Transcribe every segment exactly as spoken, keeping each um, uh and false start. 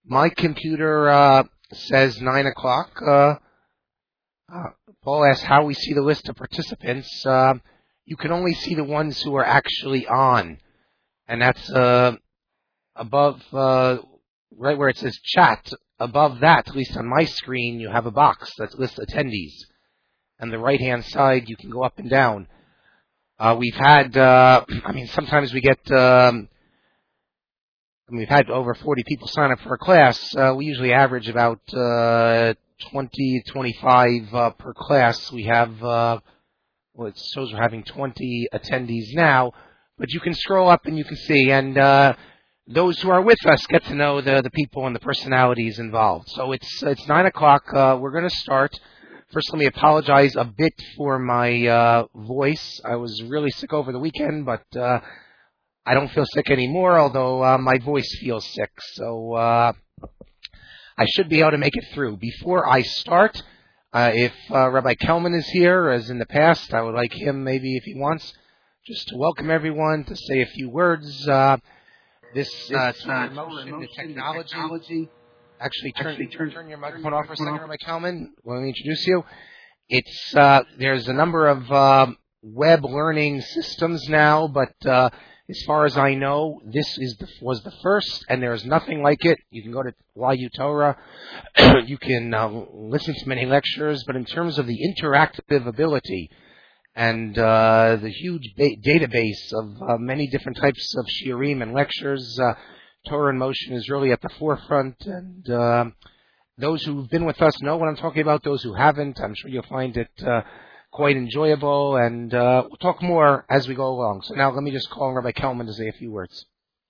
My computer uh, says nine o'clock. Uh, uh, Paul asks how we see the list of participants. Uh, you can only see the ones who are actually on, and that's uh, above, uh, right where it says chat. Above that, at least on my screen, you have a box that lists attendees. And the right-hand side, you can go up and down. Uh, we've had, uh, I mean, sometimes we get, um, I mean, we've had over forty people sign up for a class. Uh, we usually average about uh, twenty, twenty-five uh, per class. We have, uh, well, it shows we're having twenty attendees now, but you can scroll up and you can see, and uh, those who are with us get to know the, the people and the personalities involved. So it's it's nine o'clock. Uh, we're going to start. First, let me apologize a bit for my uh, voice. I was really sick over the weekend, but uh, I don't feel sick anymore, although uh, my voice feels sick. So uh, I should be able to make it through. Before I start, uh, if uh, Rabbi Kelman is here, as in the past, I would like him, maybe if he wants, just to welcome everyone, to say a few words. Uh, this uh, this, uh, motion, the technology. technology Actually, turn, Actually, turn, turn your microphone off for a second, Rabbi Kelman. Let me introduce you. It's uh, there's a number of uh, web learning systems now, but uh, as far as I know, this is the, was the first, and there's nothing like it. You can go to Y U Torah. You can uh, listen to many lectures, but in terms of the interactive ability and uh, the huge ba- database of uh, many different types of shiurim and lectures, uh, Torah in Motion is really at the forefront, and uh, those who've been with us know what I'm talking about. Those who haven't, I'm sure you'll find it uh, quite enjoyable, and uh, we'll talk more as we go along. So now let me just call Rabbi Kelman to say a few words.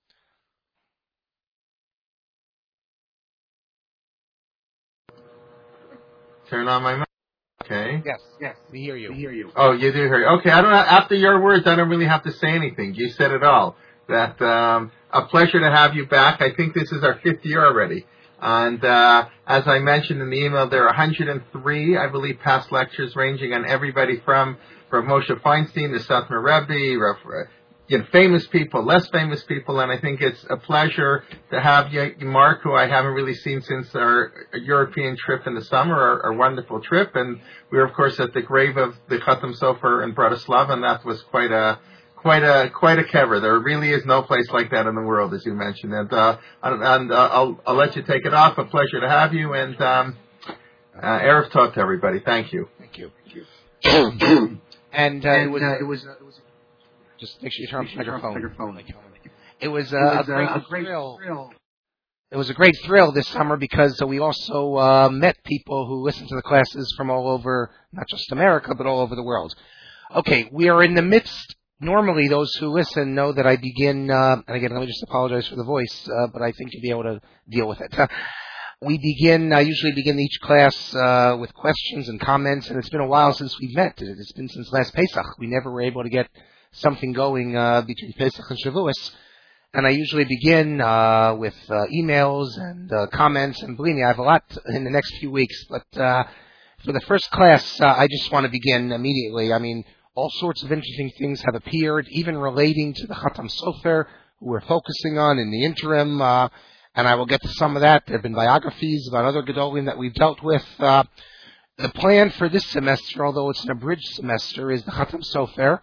Turn on my mic. Okay. Yes, yes, we hear you. We hear you. Oh, you do hear you. Okay, I don't. After your words, I don't really have to say anything. You said it all. That um, a pleasure to have you back. I think this is our fifth year already. And uh, as I mentioned in the email, there are one hundred three, I believe, past lectures ranging on everybody from from Moshe Feinstein to Satmar Rebbe, you know, famous people, less famous people. And I think it's a pleasure to have you, Mark, who I haven't really seen since our European trip in the summer, our, our wonderful trip. And we were, of course, at the grave of the Chatam Sofer in Bratislava, and that was quite a Quite a quite a kever. There really is no place like that in the world, as you mentioned. And uh, and uh, I'll I'll let you take it off. A pleasure to have you. And um, uh, Erev Tov to everybody. Thank you. Thank you. Thank you. and uh, and it was uh, it was uh, just make sure you turn off the microphone. microphone. It was, uh, it was a, great uh, a great thrill. thrill. It was a great thrill this summer because uh, we also uh, met people who listen to the classes from all over, not just America, but all over the world. Okay, we are in the midst. Normally, those who listen know that I begin, uh, and again, let me just apologize for the voice, uh, but I think you'll be able to deal with it. we begin, I usually begin each class uh, with questions and comments, and it's been a while since we've met. It's been since last Pesach. We never were able to get something going uh, between Pesach and Shavuos. And I usually begin uh, with uh, emails and uh, comments, and believe me, I have a lot in the next few weeks. But uh, for the first class, uh, I just want to begin immediately. I mean, all sorts of interesting things have appeared, even relating to the Chatam Sofer, who we're focusing on in the interim, uh, and I will get to some of that. There have been biographies about other Gedolim that we've dealt with. Uh, the plan for this semester, although it's an abridged semester, is the Chatam Sofer.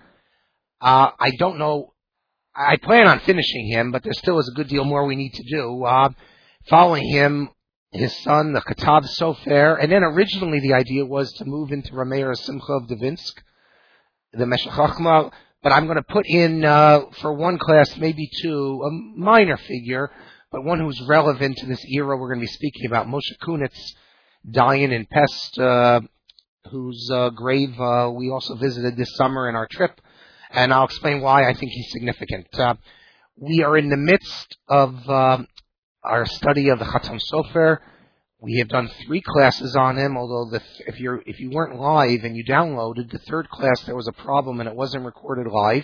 Uh, I don't know, I plan on finishing him, but there still is a good deal more we need to do. Uh, following him, his son, the Katav Sofer, and then originally the idea was to move into Rameir Simcha of Devinsk, the Meshech Chochmah, but I'm going to put in, uh, for one class, maybe two, a minor figure, but one who's relevant to this era we're going to be speaking about, Moshe Kunitz, dying in Pest, uh, whose uh, grave uh, we also visited this summer in our trip, and I'll explain why I think he's significant. Uh, we are in the midst of uh, our study of the Chatam Sofer. We have done three classes on him, although the th- if you if you weren't live and you downloaded the third class, there was a problem and it wasn't recorded live.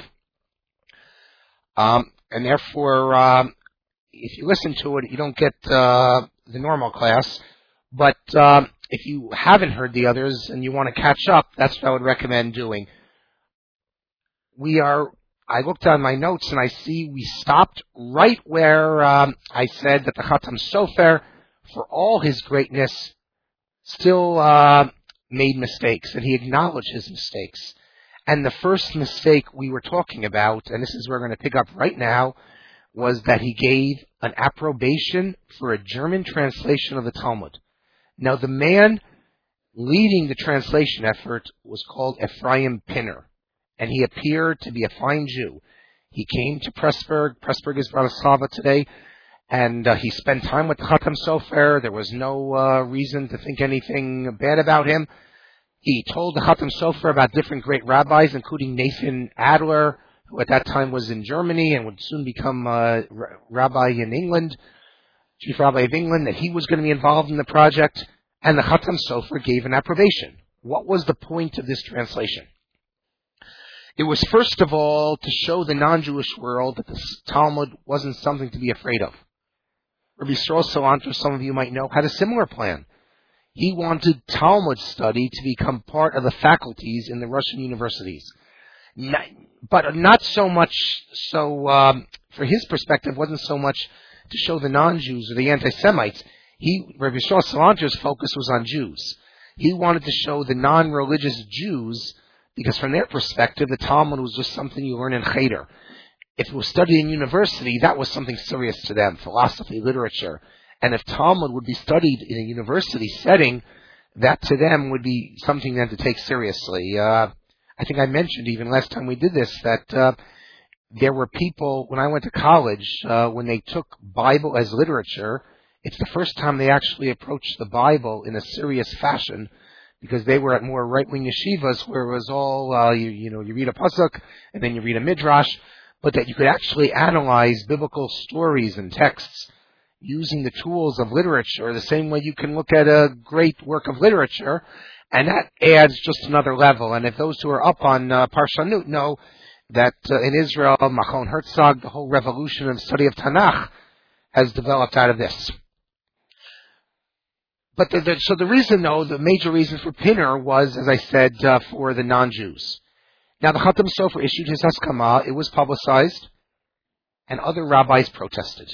Um, and therefore, um, if you listen to it, you don't get uh, the normal class. But um, if you haven't heard the others and you want to catch up, that's what I would recommend doing. We are. I looked on my notes and I see we stopped right where um, I said that the Chatam Sofer for all his greatness, still uh, made mistakes, and he acknowledged his mistakes. And the first mistake we were talking about, and this is where we're going to pick up right now, was that he gave an approbation for a German translation of the Talmud. Now, the man leading the translation effort was called Ephraim Pinner, and he appeared to be a fine Jew. He came to Pressburg. Pressburg is Bratislava today, and uh, he spent time with the Chatam Sofer. There was no uh, reason to think anything bad about him. He told the Chatam Sofer about different great rabbis, including Nathan Adler, who at that time was in Germany and would soon become uh, r- rabbi in England, chief rabbi of England, that he was going to be involved in the project, and the Chatam Sofer gave an approbation. What was the point of this translation? It was, first of all, to show the non-Jewish world that the Talmud wasn't something to be afraid of. Rabbi Yisrael Salanter, some of you might know, had a similar plan. He wanted Talmud study to become part of the faculties in the Russian universities. Not, but not so much, so um, for his perspective, wasn't so much to show the non-Jews or the anti-Semites. He, Rabbi Yisrael Salanter's focus was on Jews. He wanted to show the non-religious Jews, because from their perspective, the Talmud was just something you learn in Cheder. If it was studied in university, that was something serious to them, philosophy, literature. And if Talmud would be studied in a university setting, that to them would be something then to take seriously. Uh, I think I mentioned even last time we did this that uh, there were people, when I went to college, uh, when they took Bible as literature, it's the first time they actually approached the Bible in a serious fashion, because they were at more right-wing yeshivas where it was all, uh, you, you know, you read a pasuk and then you read a midrash, but that you could actually analyze biblical stories and texts using the tools of literature the same way you can look at a great work of literature, and that adds just another level. And if those who are up on uh, Parshanut know that uh, in Israel, Machon Herzog, the whole revolution of study of Tanakh has developed out of this. But the, the, so the reason, though, the major reason for Pinner was, as I said, uh, for the non-Jews. Now, the Chatam Sofer issued his Haskama. It was publicized, and other rabbis protested.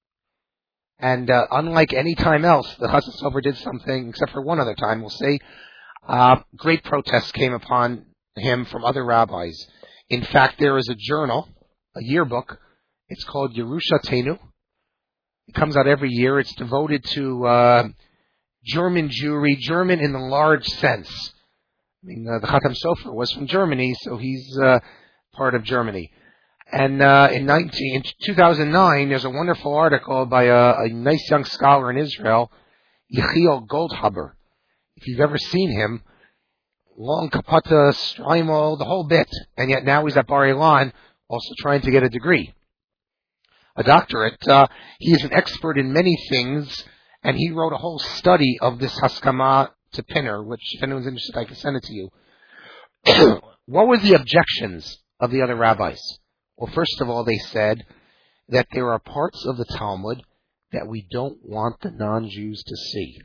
And uh, unlike any time else, the Chatam Sofer did something, except for one other time, we'll say, uh, great protests came upon him from other rabbis. In fact, there is a journal, a yearbook. It's called Yerusha Tenu. It comes out every year. It's devoted to Uh, German Jewry, German in the large sense. I mean, uh, the Chatam Sofer was from Germany, so he's uh, part of Germany. And uh, in, nineteen, in two thousand nine, there's a wonderful article by a, a nice young scholar in Israel, Yechiel Goldhaber. If you've ever seen him, long kapata, strimel, the whole bit, and yet now he's at Bar Ilan, also trying to get a degree, a doctorate. Uh, he is an expert in many things, and he wrote a whole study of this Haskama to Pinner, which, if anyone's interested, I can send it to you. What were the objections of the other rabbis? Well, first of all, they said that there are parts of the Talmud that we don't want the non-Jews to see.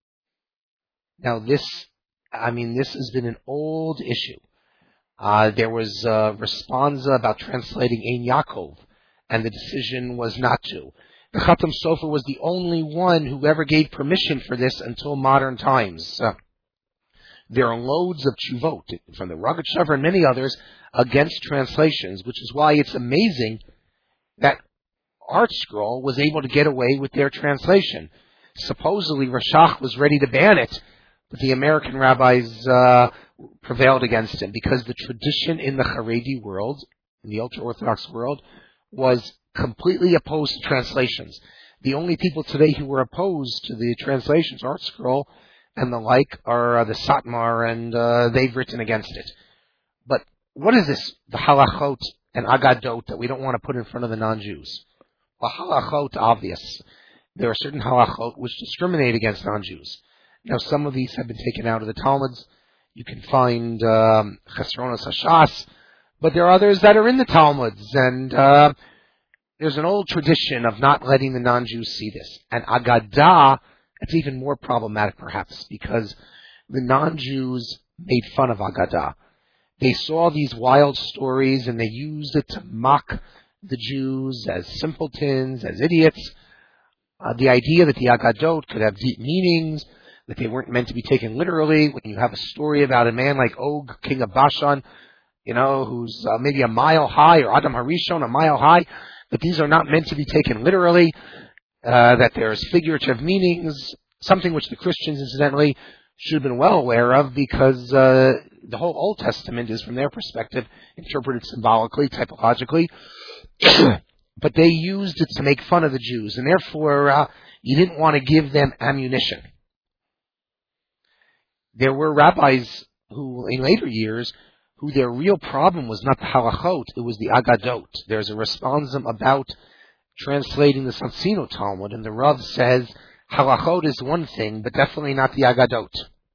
Now, this, I mean, this has been an old issue. Uh, there was a responsa about translating Ein Yaakov, and the decision was not to. The Chatam Sofer was the only one who ever gave permission for this until modern times. Uh, there are loads of tshuvot from the Rogatchover and many others against translations, which is why it's amazing that Art Scroll was able to get away with their translation. Supposedly Rashach was ready to ban it, but the American rabbis uh, prevailed against him because the tradition in the Haredi world, in the ultra-Orthodox world, was completely opposed to translations. The only people today who were opposed to the translations, Art Scroll and the like, are uh, the Satmar, and uh, they've written against it. But what is this, the halachot and agadot, that we don't want to put in front of the non-Jews? Well, halachot, obvious. There are certain halachot which discriminate against non-Jews. Now, some of these have been taken out of the Talmuds. You can find um, Chesronos Hashas, but there are others that are in the Talmuds, and uh, there's an old tradition of not letting the non-Jews see this. And Agadah, it's even more problematic, perhaps, because the non-Jews made fun of Agadah. They saw these wild stories, and they used it to mock the Jews as simpletons, as idiots. Uh, the idea that the Agadot could have deep meanings, that they weren't meant to be taken literally. When you have a story about a man like Og, king of Bashan, you know, who's uh, maybe a mile high, or Adam Harishon, a mile high, but these are not meant to be taken literally, uh, that there's figurative meanings, something which the Christians, incidentally, should have been well aware of, because uh, the whole Old Testament is, from their perspective, interpreted symbolically, typologically. But they used it to make fun of the Jews, and therefore uh, you didn't want to give them ammunition. There were rabbis who, in later years, who their real problem was not the halachot, it was the agadot. There's a responsum about translating the Satsino Talmud, and the Rav says halachot is one thing, but definitely not the agadot.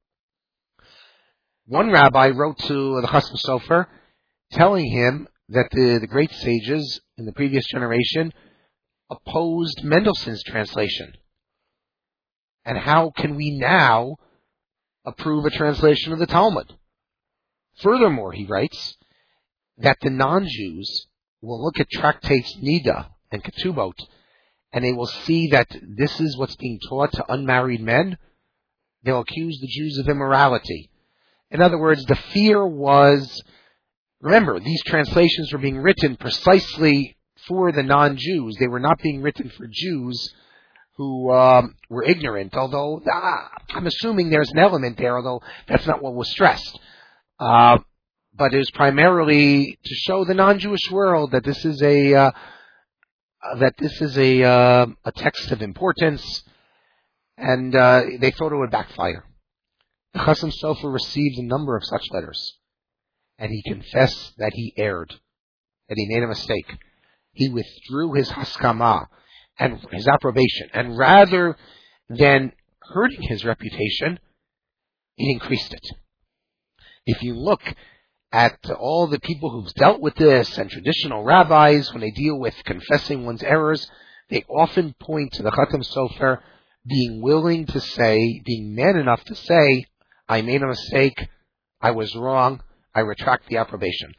One rabbi wrote to the Chasam Sofer, telling him that the, the great sages in the previous generation opposed Mendelssohn's translation. And how can we now approve a translation of the Talmud? Furthermore, he writes, that the non-Jews will look at tractates Nida and Ketubot, and they will see that this is what's being taught to unmarried men. They'll accuse the Jews of immorality. In other words, the fear was, remember, these translations were being written precisely for the non-Jews. They were not being written for Jews who um, were ignorant, although ah, I'm assuming there's an element there, although that's not what was stressed. Uh, but it was primarily to show the non-Jewish world that this is a uh, that this is a uh, a text of importance, and uh, they thought it would backfire. The Chasam Sofer received a number of such letters, and he confessed that he erred, that he made a mistake. He withdrew his haskama and his approbation, and rather than hurting his reputation, he increased it. If you look at all the people who've dealt with this, and traditional rabbis, when they deal with confessing one's errors, they often point to the Chasam Sofer being willing to say, being man enough to say, I made a mistake, I was wrong, I retract the approbation.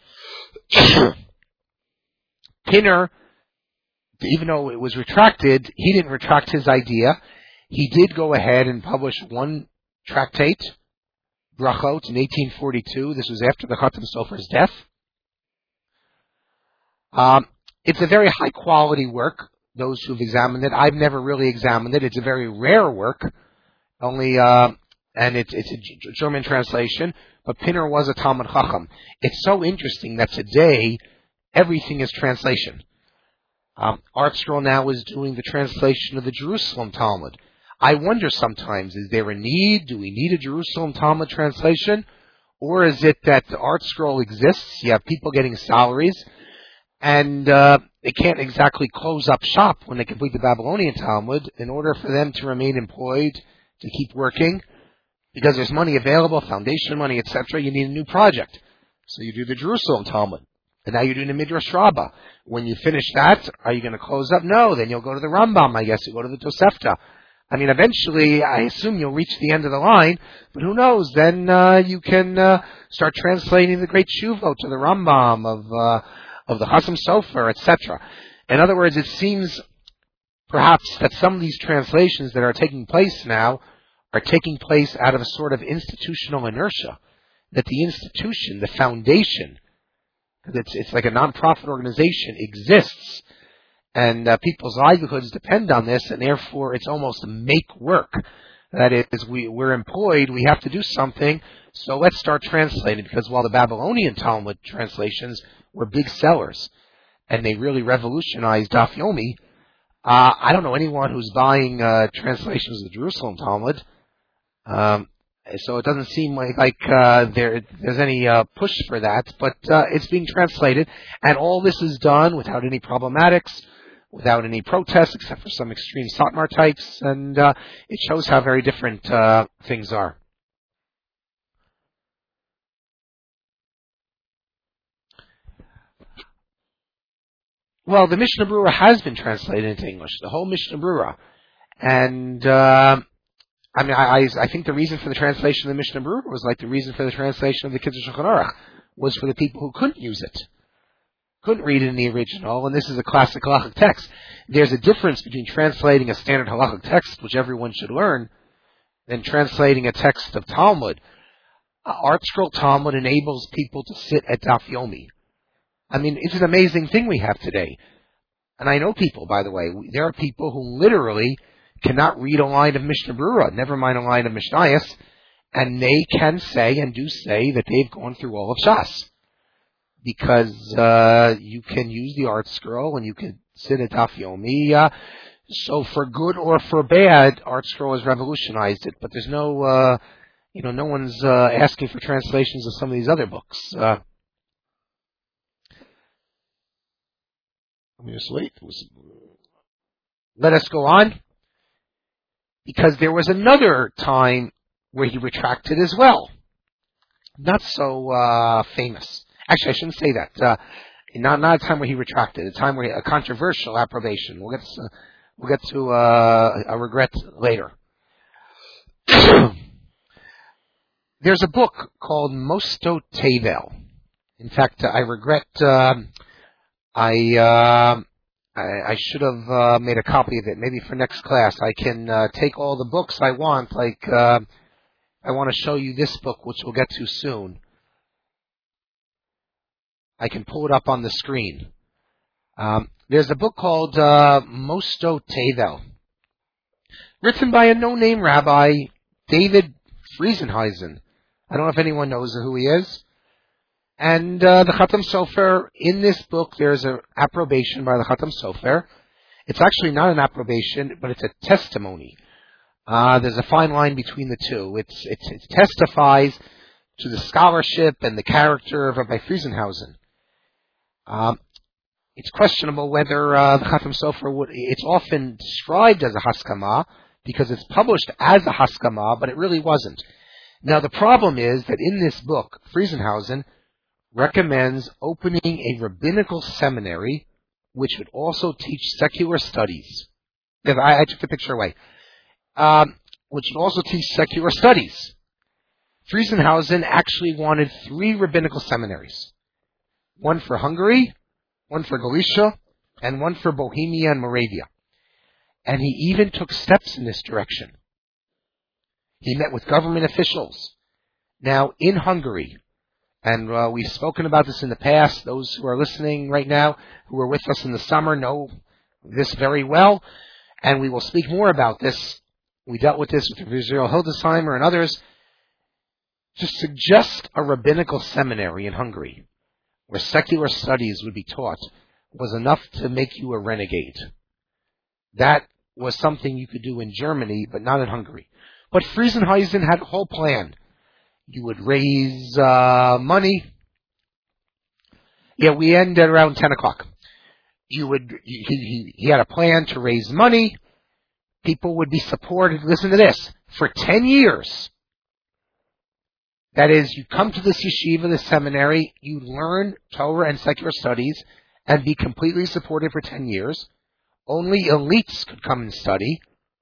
Pinner, even though it was retracted, he didn't retract his idea. He did go ahead and publish one tractate, Brachot, in eighteen forty-two. This was after the Chasam Sofer's death. Um, it's a very high quality work, those who've examined it. I've never really examined it. It's a very rare work, only, uh, and it's, it's a German translation, but Pinner was a Talmud Chacham. It's so interesting that today everything is translation. Um, ArtScroll now is doing the translation of the Jerusalem Talmud. I wonder sometimes, is there a need? Do we need a Jerusalem Talmud translation? Or is it that the ArtScroll exists, you have people getting salaries, and uh, they can't exactly close up shop when they complete the Babylonian Talmud in order for them to remain employed, to keep working, because there's money available, foundation money, et cetera. You need a new project. So you do the Jerusalem Talmud. And now you're doing the Midrash Rabbah. When you finish that, are you going to close up? No. Then you'll go to the Rambam, I guess. You'll go to the Tosefta. I mean, eventually, I assume you'll reach the end of the line, but who knows? Then uh, you can uh, start translating the great Shuvot to the Rambam of uh, of the Chasam Sofer, et cetera. In other words, it seems perhaps that some of these translations that are taking place now are taking place out of a sort of institutional inertia, that the institution, the foundation, because it's, it's like a non-profit organization, exists, and uh, people's livelihoods depend on this, and therefore it's almost make work. That is, we, we're employed, we have to do something, so let's start translating, because while the Babylonian Talmud translations were big sellers, and they really revolutionized Daf Yomi, uh, I don't know anyone who's buying uh, translations of the Jerusalem Talmud, um, so it doesn't seem like, like uh, there, there's any uh, push for that, but uh, it's being translated, and all this is done without any problematics, without any protests, except for some extreme Satmar types, and uh, it shows how very different uh, things are. Well, the Mishnah Berurah has been translated into English, the whole Mishnah Berurah, and uh, I mean, I, I think the reason for the translation of the Mishnah Berurah was like the reason for the translation of the Kitzur Shulchan Aruch was for the people who couldn't use it. couldn't read it in the original, and this is a classic halachic text. There's a difference between translating a standard halachic text, which everyone should learn, than translating a text of Talmud. Uh, Art Scroll Talmud enables people to sit at Daf Yomi. I mean, it's an amazing thing we have today. And I know people, by the way, there are people who literally cannot read a line of Mishnah Berurah, never mind a line of Mishnayos, and they can say and do say that they've gone through all of Shas. Because uh, you can use the Art Scroll and you can sit at Daf Yomi. Uh, so for good or for bad, Art Scroll has revolutionized it. But there's no, uh, you know, no one's uh, asking for translations of some of these other books. Uh, let me just wait. Let us go on. Because there was another time where he retracted as well. Not so uh, famous. Actually, I shouldn't say that. Uh, not not a time where he retracted. A time where he, a controversial approbation. We'll get to, we'll get to uh, a regret later. There's a book called Mosto Tevel. In fact, I regret. Uh, I, uh, I I should have uh, made a copy of it. Maybe for next class, I can uh, take all the books I want. Like uh, I want to show you this book, which we'll get to soon. I can pull it up on the screen. Um, there's a book called uh, Mosto Tevel, written by a no-name rabbi, David Friesenhuisen. I don't know if anyone knows who he is. And uh, the Chatam Sofer, in this book, there's an approbation by the Chatam Sofer. It's actually not an approbation, but it's a testimony. Uh, there's a fine line between the two. It's, it's, it testifies to the scholarship and the character of Rabbi Friesenhuisen. Um, it's questionable whether uh, the Chatam Sofer would. It's often described as a Haskama because it's published as a Haskama, but it really wasn't. Now the problem is that in this book, Friesenhuisen recommends opening a rabbinical seminary, which would also teach secular studies. I, I took the picture away. Um, which would also teach secular studies. Friesenhuisen actually wanted three rabbinical seminaries. One for Hungary, one for Galicia, and one for Bohemia and Moravia. And he even took steps in this direction. He met with government officials. Now, in Hungary, and uh, we've spoken about this in the past, those who are listening right now, who were with us in the summer, know this very well, and we will speak more about this. We dealt with this with Israel Hildesheimer and others. To suggest a rabbinical seminary in Hungary, where secular studies would be taught, was enough to make you a renegade. That was something you could do in Germany, but not in Hungary. But Friesenhuisen had a whole plan. You would raise uh, money. Yeah, we end at around ten o'clock. You would. He, he, he had a plan to raise money. People would be supported. Listen to this. For ten years. That is, you come to this yeshiva, this seminary, you learn Torah and secular studies, and be completely supported for ten years. Only elites could come and study.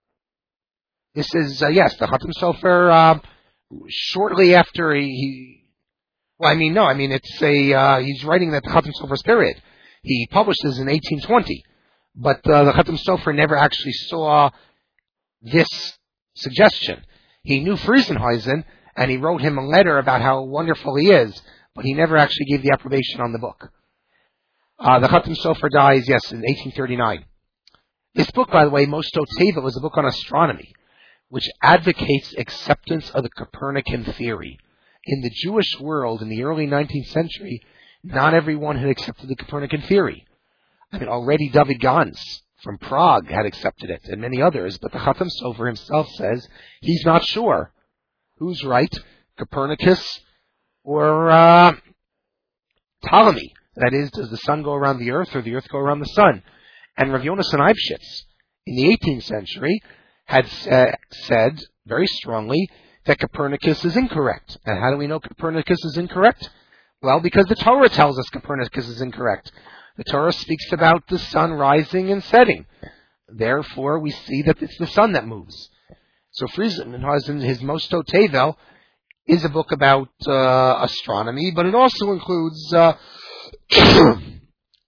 This is, uh, yes, the Chatam Sofer, uh, shortly after he, he, well, I mean, no, I mean, it's a, uh, he's writing that the Chatam Sofer's period. He published this in eighteen twenty, but uh, the Chatam Sofer never actually saw this suggestion. He knew Friesenhuisen, and he wrote him a letter about how wonderful he is, but he never actually gave the approbation on the book. Uh, the Chatam Sofer dies, yes, in eighteen thirty-nine. This book, by the way, Mosto Tevel, is a book on astronomy, which advocates acceptance of the Copernican theory. In the Jewish world, in the early nineteenth century, not everyone had accepted the Copernican theory. I mean, already David Gans from Prague had accepted it, and many others, but the Chatam Sofer himself says he's not sure. Who's right, Copernicus or uh, Ptolemy? That is, does the sun go around the earth or the earth go around the sun? And Rav Yonasan Eibschitz, in the eighteenth century, had uh, said very strongly that Copernicus is incorrect. And how do we know Copernicus is incorrect? Well, because the Torah tells us Copernicus is incorrect. The Torah speaks about the sun rising and setting. Therefore, we see that it's the sun that moves. So Friesenhuisen, his Mosto Tevel, is a book about uh, astronomy, but it also includes uh,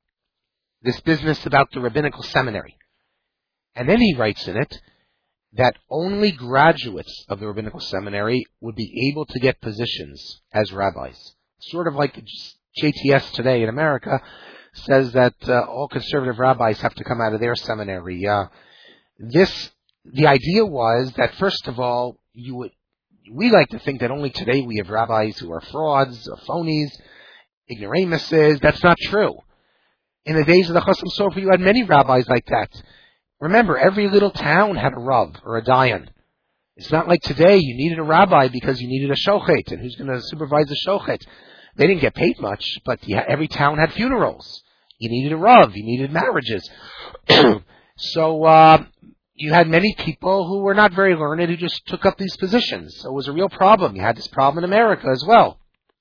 this business about the rabbinical seminary. And then he writes in it that only graduates of the rabbinical seminary would be able to get positions as rabbis. Sort of like the J T S today in America says that uh, all conservative rabbis have to come out of their seminary. Uh, this, the idea was that first of all, you would, we like to think that only today we have rabbis who are frauds, or phonies, ignoramuses. That's not true. In the days of the Chasam Sofer, you had many rabbis like that. Remember, every little town had a Rav or a Dayan. It's not like today you needed a rabbi because you needed a shochet, and who's going to supervise the shochet? They didn't get paid much, but yeah, every town had funerals. You needed a Rav, you needed marriages. so uh, you had many people who were not very learned who just took up these positions. So it was a real problem. You had this problem in America as well.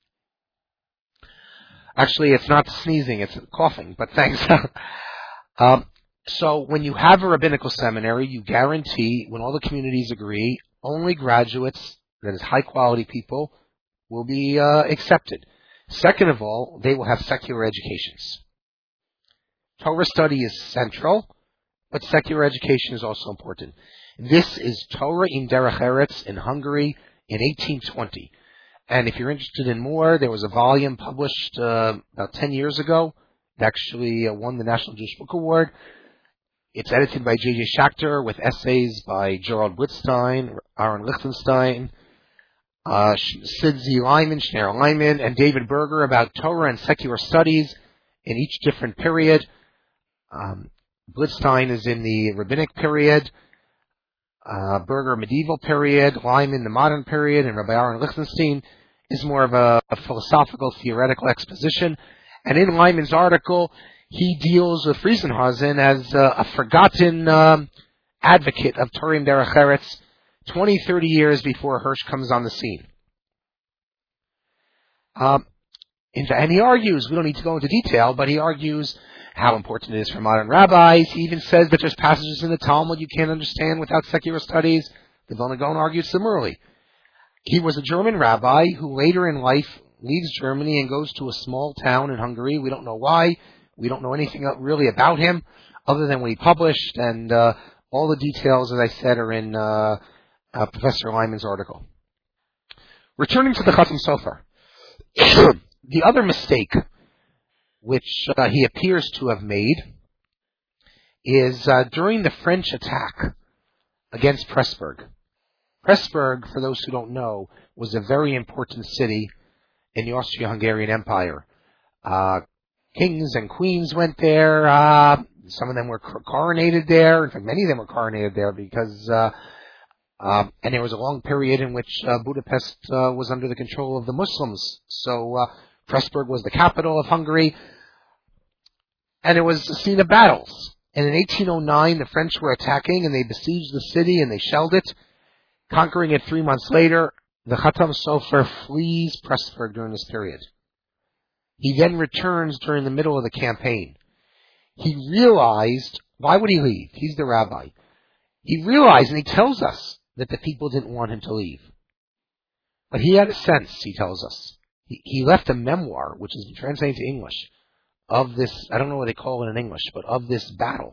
Actually, it's not sneezing, it's coughing, but thanks. um, so when you have a rabbinical seminary, you guarantee, when all the communities agree, only graduates, that is high-quality people, will be uh, accepted. Second of all, they will have secular educations. Torah study is central, but secular education is also important. This is Torah in Derech Eretz in Hungary in eighteen twenty. And if you're interested in more, there was a volume published uh, about ten years ago. It actually uh, won the National Jewish Book Award. It's edited by J J Schachter with essays by Gerald Wittstein, Aaron Lichtenstein, uh, Sid Z. Lyman, Schneur Lyman, and David Berger about Torah and secular studies in each different period. Um, Blitzstein is in the rabbinic period, uh, Berger medieval period, Lyman the modern period, and Rabbi Aaron Lichtenstein is more of a, a philosophical, theoretical exposition. And in Lyman's article, he deals with Friesenhausen as uh, a forgotten um, advocate of Torah and Derech Eretz twenty, thirty years before Hirsch comes on the scene. Um, and he argues, we don't need to go into detail, but he argues how important it is for modern rabbis. He even says that there's passages in the Talmud you can't understand without secular studies. The Vilna Gaon argued similarly. He was a German rabbi who later in life leaves Germany and goes to a small town in Hungary. We don't know why. We don't know anything really about him other than what he published, and uh, all the details, as I said, are in uh, uh, Professor Lyman's article. Returning to the Chasam Sofer, the other mistake which uh, he appears to have made is uh, during the French attack against Pressburg. Pressburg, for those who don't know, was a very important city in the Austro-Hungarian Empire. Uh, kings and queens went there. Uh, some of them were coronated there. In fact, many of them were coronated there because, uh, uh, and there was a long period in which uh, Budapest uh, was under the control of the Muslims. So uh, Pressburg was the capital of Hungary, and it was a scene of battles. And in eighteen oh nine, the French were attacking, and they besieged the city, and they shelled it. Conquering it three months later, the Chasam Sofer flees Pressburg during this period. He then returns during the middle of the campaign. He realized, why would he leave? He's the rabbi. He realized, and he tells us, that the people didn't want him to leave. But he had a sense, he tells us. He, he left a memoir, which has been translated to English, of this, I don't know what they call it in English, but of this battle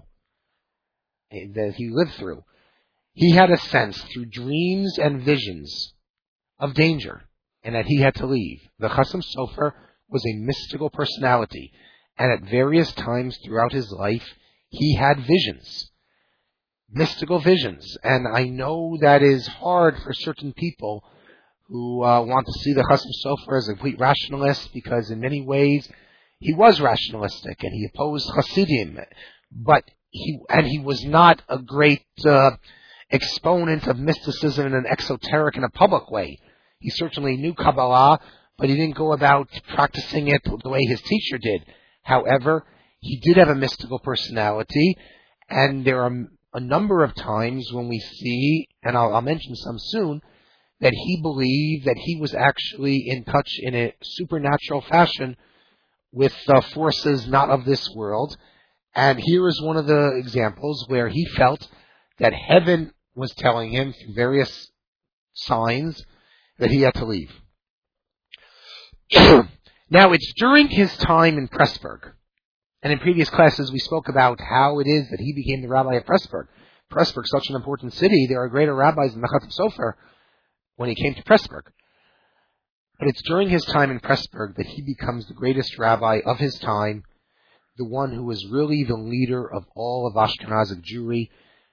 that he lived through. He had a sense through dreams and visions of danger, and that he had to leave. The Chasam Sofer was a mystical personality, and at various times throughout his life, he had visions, mystical visions. And I know that is hard for certain people who uh, want to see the Chasam Sofer as a complete rationalist, because in many ways he was rationalistic and he opposed Hasidim, but he and he was not a great uh, exponent of mysticism in an exoteric in a public way. He certainly knew Kabbalah, but he didn't go about practicing it the way his teacher did. However, he did have a mystical personality, and there are a number of times when we see, and I'll, I'll mention some soon, that he believed that he was actually in touch in a supernatural fashion with uh, forces not of this world. And here is one of the examples where he felt that heaven was telling him through various signs that he had to leave. Now, it's during his time in Pressburg, And in previous classes, we spoke about how it is that he became the rabbi of Pressburg. Pressburg, such an important city, there are greater rabbis than the Chatam Sofer when he came to Pressburg. But it's during his time in Pressburg that he becomes the greatest rabbi of his time, the one who was really the leader of all of Ashkenazic Jewry,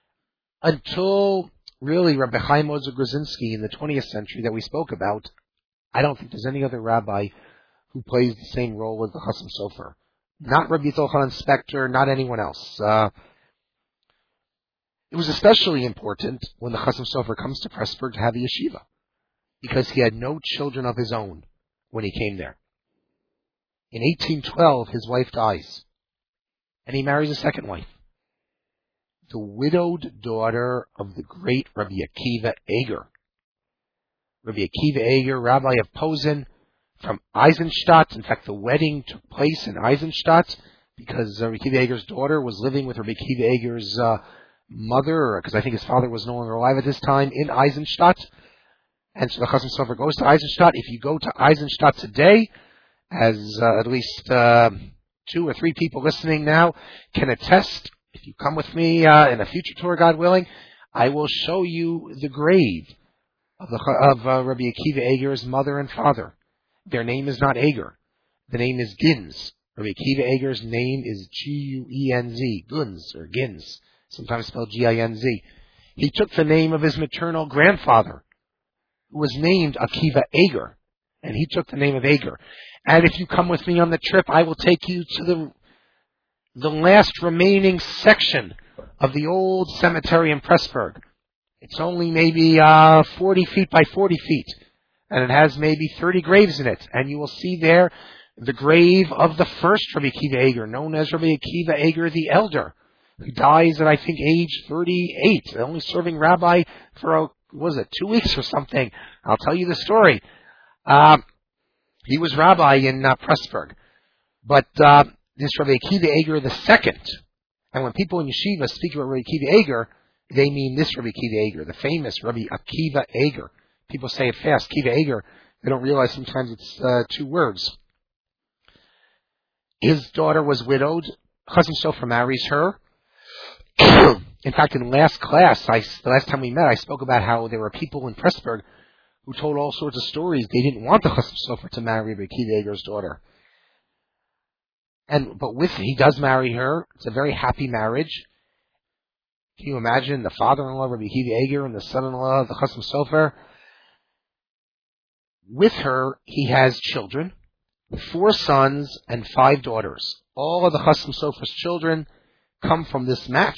until really Rabbi Chaim Ozer Grzinski in the twentieth century that we spoke about. I don't think there's any other rabbi who plays the same role as the Chassam Sofer. Not Rabbi Yochanan Spector, not anyone else. Uh, it was especially important when the Chassam Sofer comes to Pressburg to have a yeshiva, because he had no children of his own when he came there. In eighteen twelve, his wife dies, and he marries a second wife, the widowed daughter of the great Rabbi Akiva Eger. Rabbi Akiva Eger, rabbi of Posen, from Eisenstadt. In fact, the wedding took place in Eisenstadt because uh, Rabbi Akiva Eger's daughter was living with Rabbi Akiva Eger's uh, mother, because I think his father was no longer alive at this time, in Eisenstadt. And so the Chassam Sofer goes to Eisenstadt. If you go to Eisenstadt today, as uh, at least uh, two or three people listening now can attest, if you come with me uh, in a future tour, God willing, I will show you the grave of, the, of uh, Rabbi Akiva Eger's mother and father. Their name is not Eger. The name is Gins. Rabbi Akiva Eger's name is G U E N Z, Gunz, or Gins, sometimes spelled G I N Z. He took the name of his maternal grandfather, who was named Akiva Eger, and he took the name of Eger. And if you come with me on the trip, I will take you to the the last remaining section of the old cemetery in Pressburg. It's only maybe uh, forty feet by forty feet, and it has maybe thirty graves in it. And you will see there the grave of the first Rabbi Akiva Eger, known as Rabbi Akiva Eger the Elder, who dies at, I think, age thirty-eight, only serving rabbi for, a, what was it, two weeks or something. I'll tell you the story. Uh, he was rabbi in uh, Pressburg. But uh, this Rabbi Akiva Eger the second, and when people in yeshiva speak about Rabbi Akiva Eger, they mean this Rabbi Akiva Eger, the famous Rabbi Akiva Eger. People say it fast, Akiva Eger. They don't realize sometimes it's uh, two words. His daughter was widowed. Chassam Sofer marries her. In fact, in the last class, I, the last time we met, I spoke about how there were people in Pressburg who told all sorts of stories. They didn't want the Chassam Sofer to marry Rabbi Akiva Eger's daughter. And but with he does marry her. It's a very happy marriage. Can you imagine the father-in-law of Rabbi Akiva Eger and the son-in-law of the Chassam Sofer? With her, he has children, four sons and five daughters. All of the Chassam Sofer's children come from this match.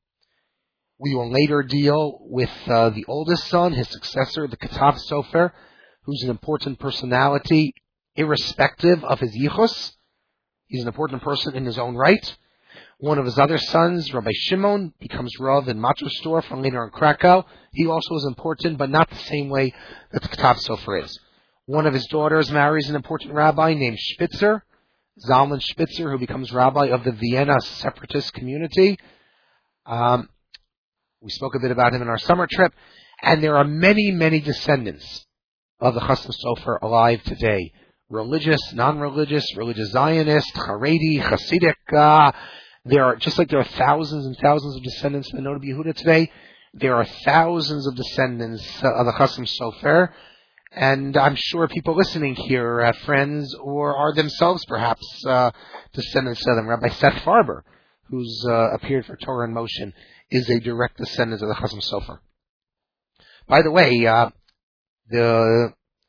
We will later deal with uh, the oldest son, his successor, the Katav Sofer, who's an important personality, irrespective of his yichus. He's an important person in his own right. One of his other sons, Rabbi Shimon, becomes Rav in Mattersdorf and later in Krakow. He also is important, but not the same way that the Katav Sofer is. One of his daughters marries an important rabbi named Spitzer, Zalman Spitzer, who becomes rabbi of the Vienna separatist community. Um, we spoke a bit about him in our summer trip. And there are many, many descendants of the Chassam Sofer alive today. Religious, non-religious, religious Zionist, Haredi, Hasidic. Uh, there are, just like there are thousands and thousands of descendants of the Noda B'Yehuda today, there are thousands of descendants uh, of the Chassam Sofer. And I'm sure people listening here, uh, friends, or are themselves perhaps uh, descendants of them. Rabbi Seth Farber, who's uh, appeared for Torah in Motion, is a direct descendant of the Chassam Sofer. By the way, uh, the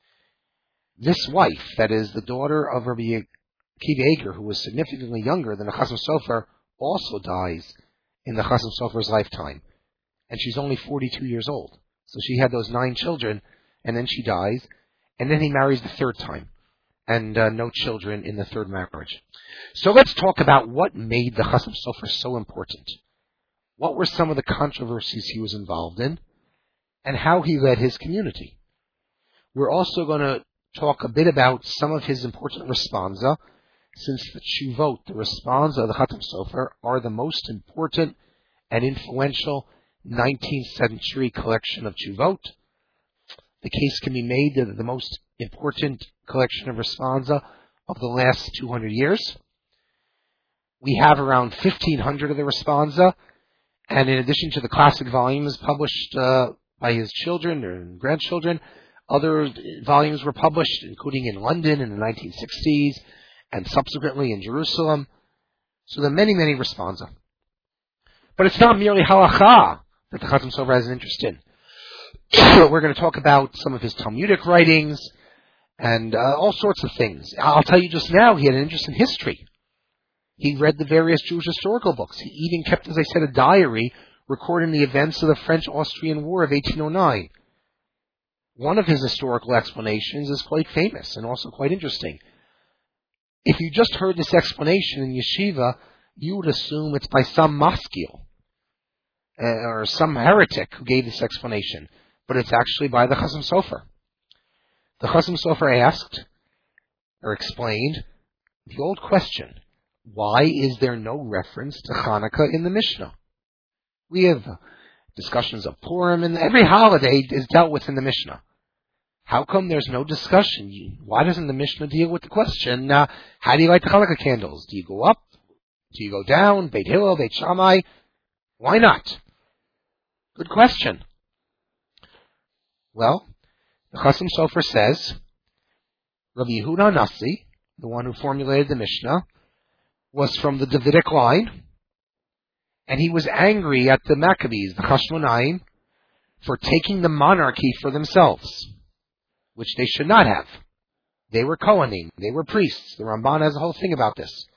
this wife, that is the daughter of Rabbi Akiva Eger, who was significantly younger than the Chassam Sofer, also dies in the Chassam Sofer's lifetime. And she's only forty-two years old. So she had those nine children, and then she dies, and then he marries the third time, and uh, no children in the third marriage. So let's talk about what made the Chassam Sofer so important. What were some of the controversies he was involved in, and how he led his community. We're also going to talk a bit about some of his important responsa, since the Tshuvot, the responsa of the Chassam Sofer, are the most important and influential nineteenth century collection of Tshuvot. The case can be made that they're the most important collection of responsa of the last two hundred years. We have around fifteen hundred of the responsa, and in addition to the classic volumes published uh, by his children and grandchildren, other volumes were published, including in London in the nineteen sixties, and subsequently in Jerusalem. So there are many, many responsa. But it's not merely halacha that the Chasam Sofer has an interest in. We're going to talk about some of his Talmudic writings and uh, all sorts of things. I'll tell you just now, he had an interest in history. He read the various Jewish historical books. He even kept, as I said, a diary recording the events of the French-Austrian War of eighteen oh nine. One of his historical explanations is quite famous and also quite interesting. If you just heard this explanation in yeshiva, you would assume it's by some maskil, uh, or some heretic who gave this explanation. But it's actually by the Chasam Sofer. The Chasam Sofer asked, or explained, the old question, why is there no reference to Hanukkah in the Mishnah? We have discussions of Purim, and every holiday is dealt with in the Mishnah. How come there's no discussion? Why doesn't the Mishnah deal with the question, uh, how do you light the Hanukkah candles? Do you go up? Do you go down? Beit Hillel, Beit Shammai? Why not? Good question. Well, the Chasam Sofer says, Rabbi Yehuda Nasi, the one who formulated the Mishnah, was from the Davidic line, and he was angry at the Maccabees, the Hashmonaim, for taking the monarchy for themselves, which they should not have. They were Kohanim, they were priests. The Ramban has a whole thing about this.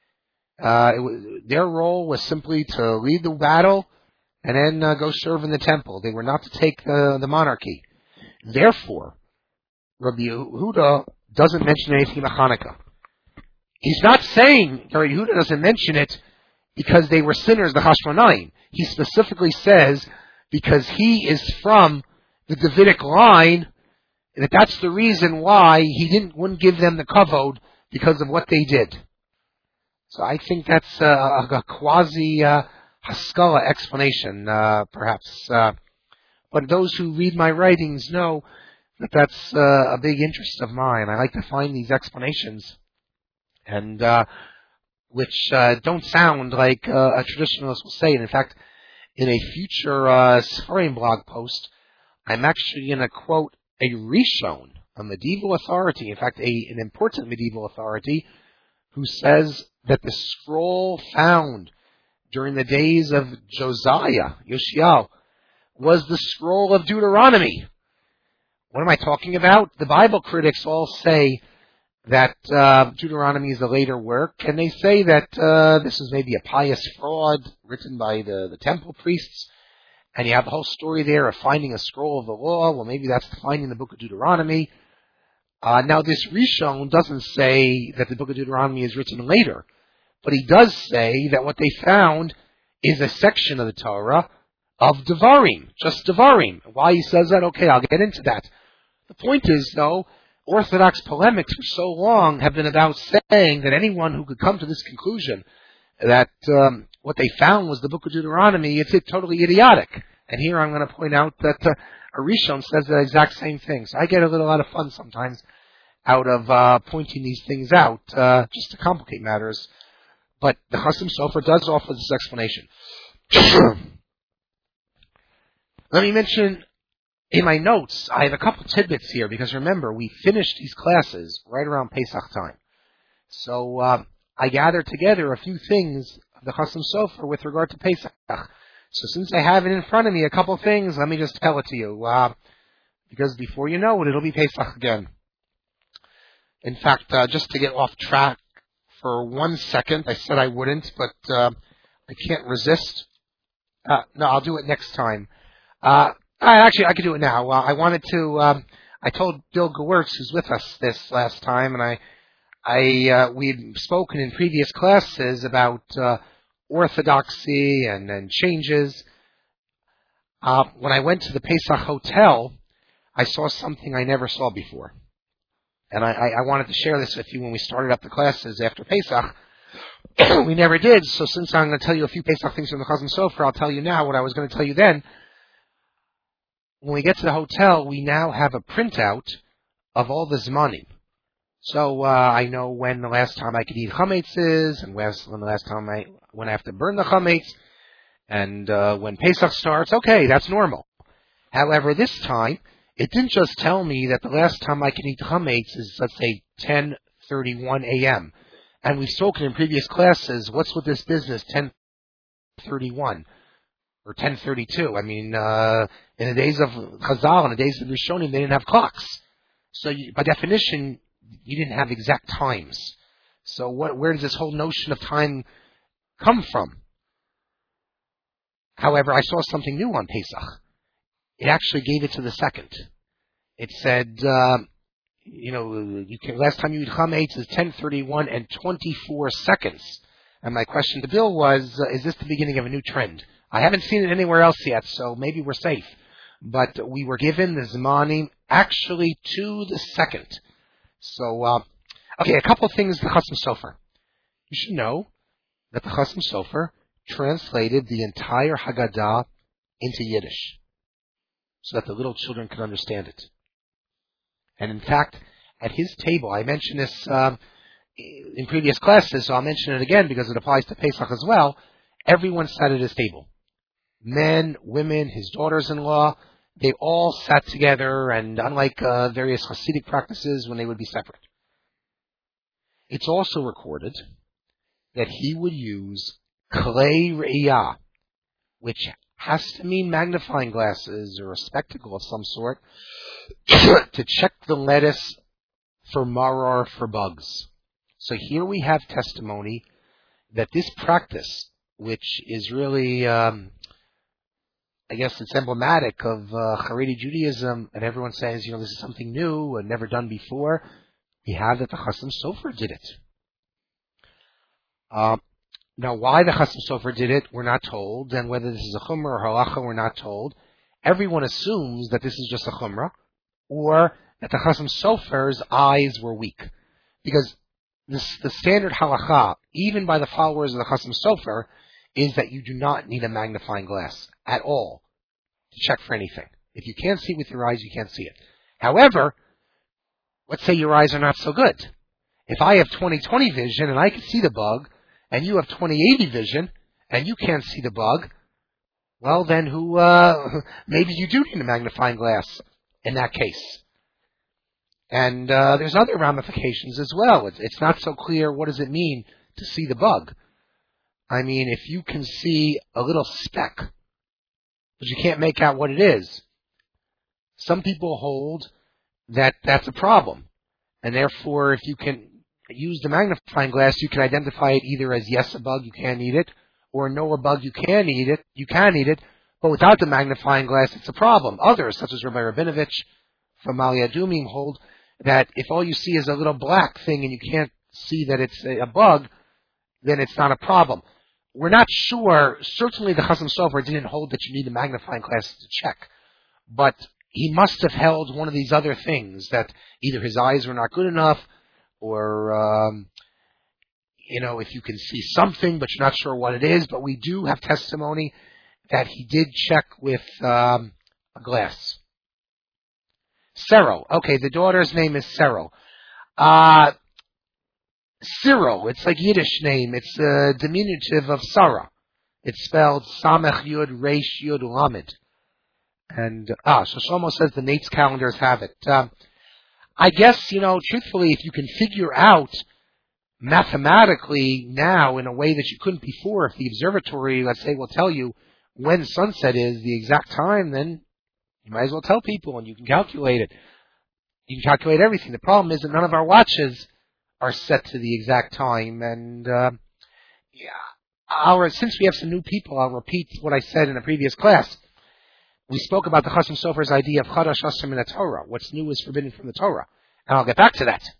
Uh, it was, their role was simply to lead the battle and then uh, go serve in the temple. They were not to take the, the monarchy. Therefore, Rabbi Yehuda doesn't mention anything about Hanukkah. He's not saying, Rabbi Yehuda doesn't mention it because they were sinners, the Hashmonaim. He specifically says because he is from the Davidic line, that that's the reason why he didn't wouldn't give them the kavod because of what they did. So I think that's a, a quasi uh, Haskalah explanation, uh, perhaps. Uh, but those who read my writings know that that's uh, a big interest of mine. I like to find these explanations, and uh, which uh, don't sound like uh, a traditionalist will say. And in fact, in a future uh, Sfarim blog post, I'm actually going to quote a Rishon, a medieval authority, in fact, a, an important medieval authority, who says that the scroll found during the days of Josiah, Yoshiao, was the scroll of Deuteronomy. What am I talking about? The Bible critics all say that uh, Deuteronomy is a later work, and they say that uh, this is maybe a pious fraud written by the, the temple priests, and you have the whole story there of finding a scroll of the law. Well, maybe that's finding the book of Deuteronomy. Uh, now, this Rishon doesn't say that the book of Deuteronomy is written later, but he does say that what they found is a section of the Torah of Devarim, just Devarim. Why he says that, okay, I'll get into that. The point is, though, Orthodox polemics for so long have been about saying that anyone who could come to this conclusion that um, what they found was the book of Deuteronomy, it's totally idiotic. And here I'm going to point out that uh, Arishon says the exact same thing. So I get a little lot of fun sometimes out of uh, pointing these things out, uh, just to complicate matters. But the Chasam Sofer does offer this explanation. Let me mention in my notes, I have a couple tidbits here, because remember, we finished these classes right around Pesach time. So uh, I gathered together a few things of the Chasam Sofer with regard to Pesach. So since I have it in front of me, a couple things, let me just tell it to you. Uh, because before you know it, it'll be Pesach again. In fact, uh, just to get off track for one second, I said I wouldn't, but uh, I can't resist. Uh, no, I'll do it next time. Uh, I, actually, I could do it now. Uh, I wanted to, um, I told Bill Gewirtz, who's with us this last time, and I, I, uh, we'd spoken in previous classes about uh, orthodoxy and, and changes. Uh, when I went to the Pesach Hotel, I saw something I never saw before. And I, I wanted to share this with you when we started up the classes after Pesach. We never did, so since I'm going to tell you a few Pesach things from the Chasam Sofer, I'll tell you now what I was going to tell you then. When we get to the hotel, we now have a printout of all the Zmanim. So uh, I know when the last time I could eat chametz is, and when the last time I when I have to burn the chametz, and uh, when Pesach starts. Okay, that's normal. However, this time it didn't just tell me that the last time I can eat chametz is, let's say, ten thirty-one a.m. And we've spoken in previous classes. What's with this business? ten thirty-one or ten thirty-two. I mean, uh, in the days of Chazal, in the days of Rishonim, they didn't have clocks. So you, by definition, you didn't have exact times. So what, where does this whole notion of time come from? However, I saw something new on Pesach. It actually gave it to the second. It said, uh, you know, you can, last time you eat chametz is ten thirty-one and twenty-four seconds. And my question to Bill was, uh, is this the beginning of a new trend? I haven't seen it anywhere else yet, so maybe we're safe. But we were given the Zmanim actually to the second. So, uh, okay, a couple of things, the Chasam Sofer. You should know that the Chasam Sofer translated the entire Haggadah into Yiddish so that the little children could understand it. And in fact, at his table, I mentioned this um, in previous classes, so I'll mention it again because it applies to Pesach as well. Everyone sat at his table. Men, women, his daughters-in-law, they all sat together, and unlike uh, various Hasidic practices when they would be separate. It's also recorded that he would use klei re'iyah, which has to mean magnifying glasses or a spectacle of some sort, to check the lettuce for maror, for bugs. So here we have testimony that this practice, which is really, um, I guess it's emblematic of uh, Haredi Judaism, and everyone says, you know, this is something new and never done before. We have that the Chasam Sofer did it. Uh, now, why the Chasam Sofer did it, we're not told, and whether this is a chumrah or halacha, we're not told. Everyone assumes that this is just a chumrah, or that the Chasam Sofer's eyes were weak, because this, the standard halacha, even by the followers of the Chasam Sofer, is that you do not need a magnifying glass at all to check for anything. If you can't see with your eyes, you can't see it. However, let's say your eyes are not so good. If I have twenty twenty vision and I can see the bug, and you have twenty eighty vision and you can't see the bug, well then who, uh, maybe you do need a magnifying glass in that case. And uh, there's other ramifications as well. It's, it's not so clear what does it mean to see the bug. I mean, if you can see a little speck, but you can't make out what it is, some people hold that that's a problem. And therefore, if you can use the magnifying glass, you can identify it either as yes, a bug, you can't eat it, or no, a bug, you can eat it, you can eat it, but without the magnifying glass, it's a problem. Others, such as Rabbi Rabinovich from Ma'ale Adumim, hold that if all you see is a little black thing and you can't see that it's a bug, then it's not a problem. We're not sure. Certainly the Chasam Sofer didn't hold that you need a magnifying glass to check, but he must have held one of these other things, that either his eyes were not good enough, or, um, you know, if you can see something, but you're not sure what it is. But we do have testimony that he did check with um, a glass. Cyril. Okay, the daughter's name is Cyril. Uh, Cyril, it's like Yiddish name. It's a diminutive of Sarah. It's spelled Samech Yud Reish Yud Lamed. And, ah, so Shlomo says the Nate's calendars have it. Um, I guess, you know, truthfully, if you can figure out mathematically now in a way that you couldn't before, if the observatory, let's say, will tell you when sunset is, the exact time, then you might as well tell people and you can calculate it. You can calculate everything. The problem is that none of our watches are set to the exact time. And uh, yeah, our, since we have some new people, I'll repeat what I said in a previous class. We spoke about the Chasam Sofer's idea of Chadash Asher min Torah. What's new is forbidden from the Torah. And I'll get back to that.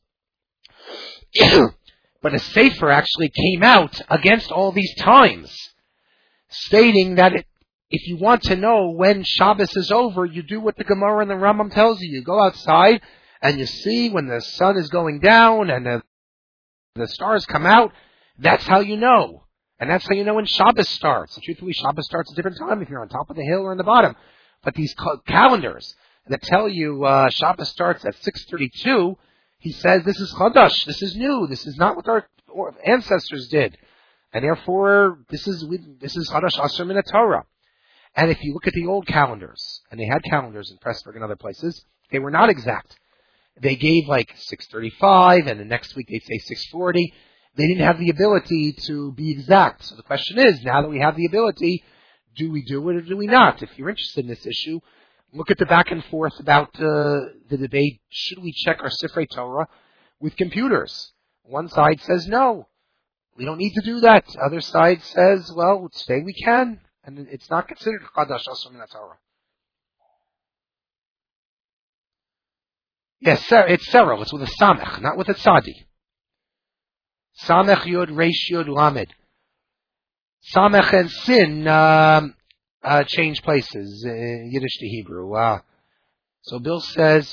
But a Sefer actually came out against all these times, stating that it, if you want to know when Shabbos is over, you do what the Gemara and the Rambam tells you. You go outside and you see when the sun is going down and the, the stars come out. That's how you know. And that's how you know when Shabbos starts. And truthfully, Shabbos starts at a different time if you're on top of the hill or on the bottom. But these calendars that tell you uh, Shabbos starts at six thirty-two, He says this is chadash, this is new, this is not what our ancestors did, and therefore this is this is chadash asher min Torah. And if you look at the old calendars, and they had calendars in Pressburg and other places, they were not exact. They gave like six thirty-five, and the next week they'd say six forty. They didn't have the ability to be exact. So the question is, now that we have the ability, do we do it or do we not? If you're interested in this issue, look at the back and forth about uh, the debate, should we check our Sifrei Torah with computers? One side says no, we don't need to do that. The other side says, well, today we can, and it's not considered Chadash Asher min Torah. Yes, it's Serel, it's with a Samech, not with a Tzadi. Samech Yod Reish Yod Lamed. Samech and Sin um, uh, change places, uh, Yiddish to Hebrew. Uh, so Bill says,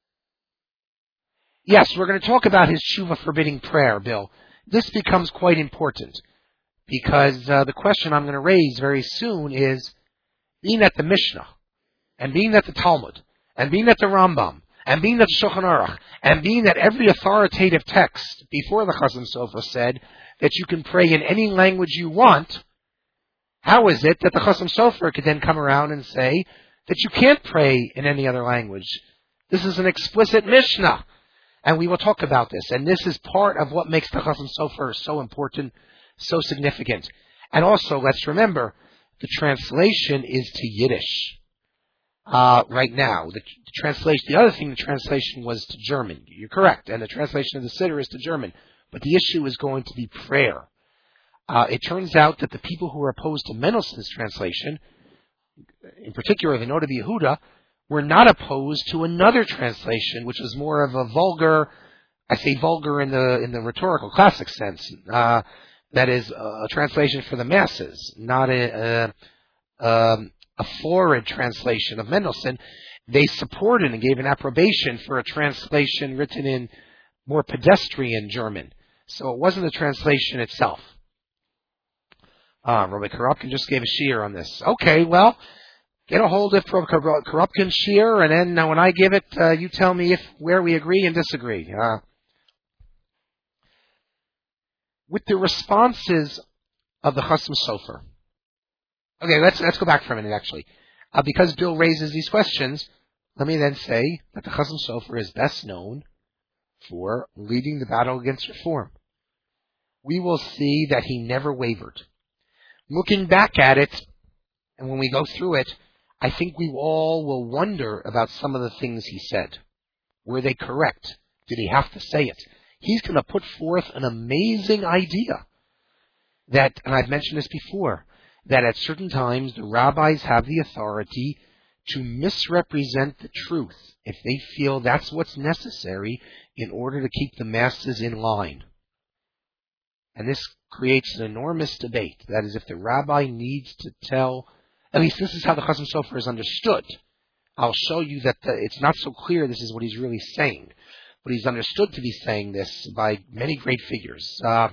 yes, we're going to talk about his tshuva forbidding prayer, Bill. This becomes quite important because uh, the question I'm going to raise very soon is, being at the Mishnah, and being at the Talmud, and being at the Rambam, and being that Shulchan Aruch, and being that every authoritative text before the Chasam Sofer said that you can pray in any language you want, how is it that the Chasam Sofer could then come around and say that you can't pray in any other language? This is an explicit Mishnah, and we will talk about this. And this is part of what makes the Chasam Sofer so important, so significant. And also, let's remember, the translation is to Yiddish. Uh, right now, the, the translation, the other thing, the translation was to German. You're correct. And the translation of the Siddur is to German. But the issue is going to be prayer. Uh, it turns out that the people who are opposed to Mendelssohn's translation, in particular the Noda B'Yehuda, were not opposed to another translation, which was more of a vulgar, I say vulgar in the, in the rhetorical classic sense, uh, that is a translation for the masses, not a, a um, a florid translation of Mendelssohn. They supported and gave an approbation for a translation written in more pedestrian German. So it wasn't the translation itself. Uh, Rabbi Karupkin just gave a shear on this. Okay, well, get a hold of Karupkin's shear, and then uh, when I give it, uh, you tell me if where we agree and disagree. Uh, with the responses of the Chasam Sofer, okay, let's let's go back for a minute, actually. Uh, because Bill raises these questions, let me then say that the Chasam Sofer is best known for leading the battle against reform. We will see that he never wavered. Looking back at it, and when we go through it, I think we all will wonder about some of the things he said. Were they correct? Did he have to say it? He's going to put forth an amazing idea that, and I've mentioned this before, that at certain times the rabbis have the authority to misrepresent the truth if they feel that's what's necessary in order to keep the masses in line. And this creates an enormous debate. That is, if the rabbi needs to tell, at least this is how the Chasam Sofer is understood. I'll show you that the, it's not so clear this is what he's really saying, but he's understood to be saying this by many great figures. Uh,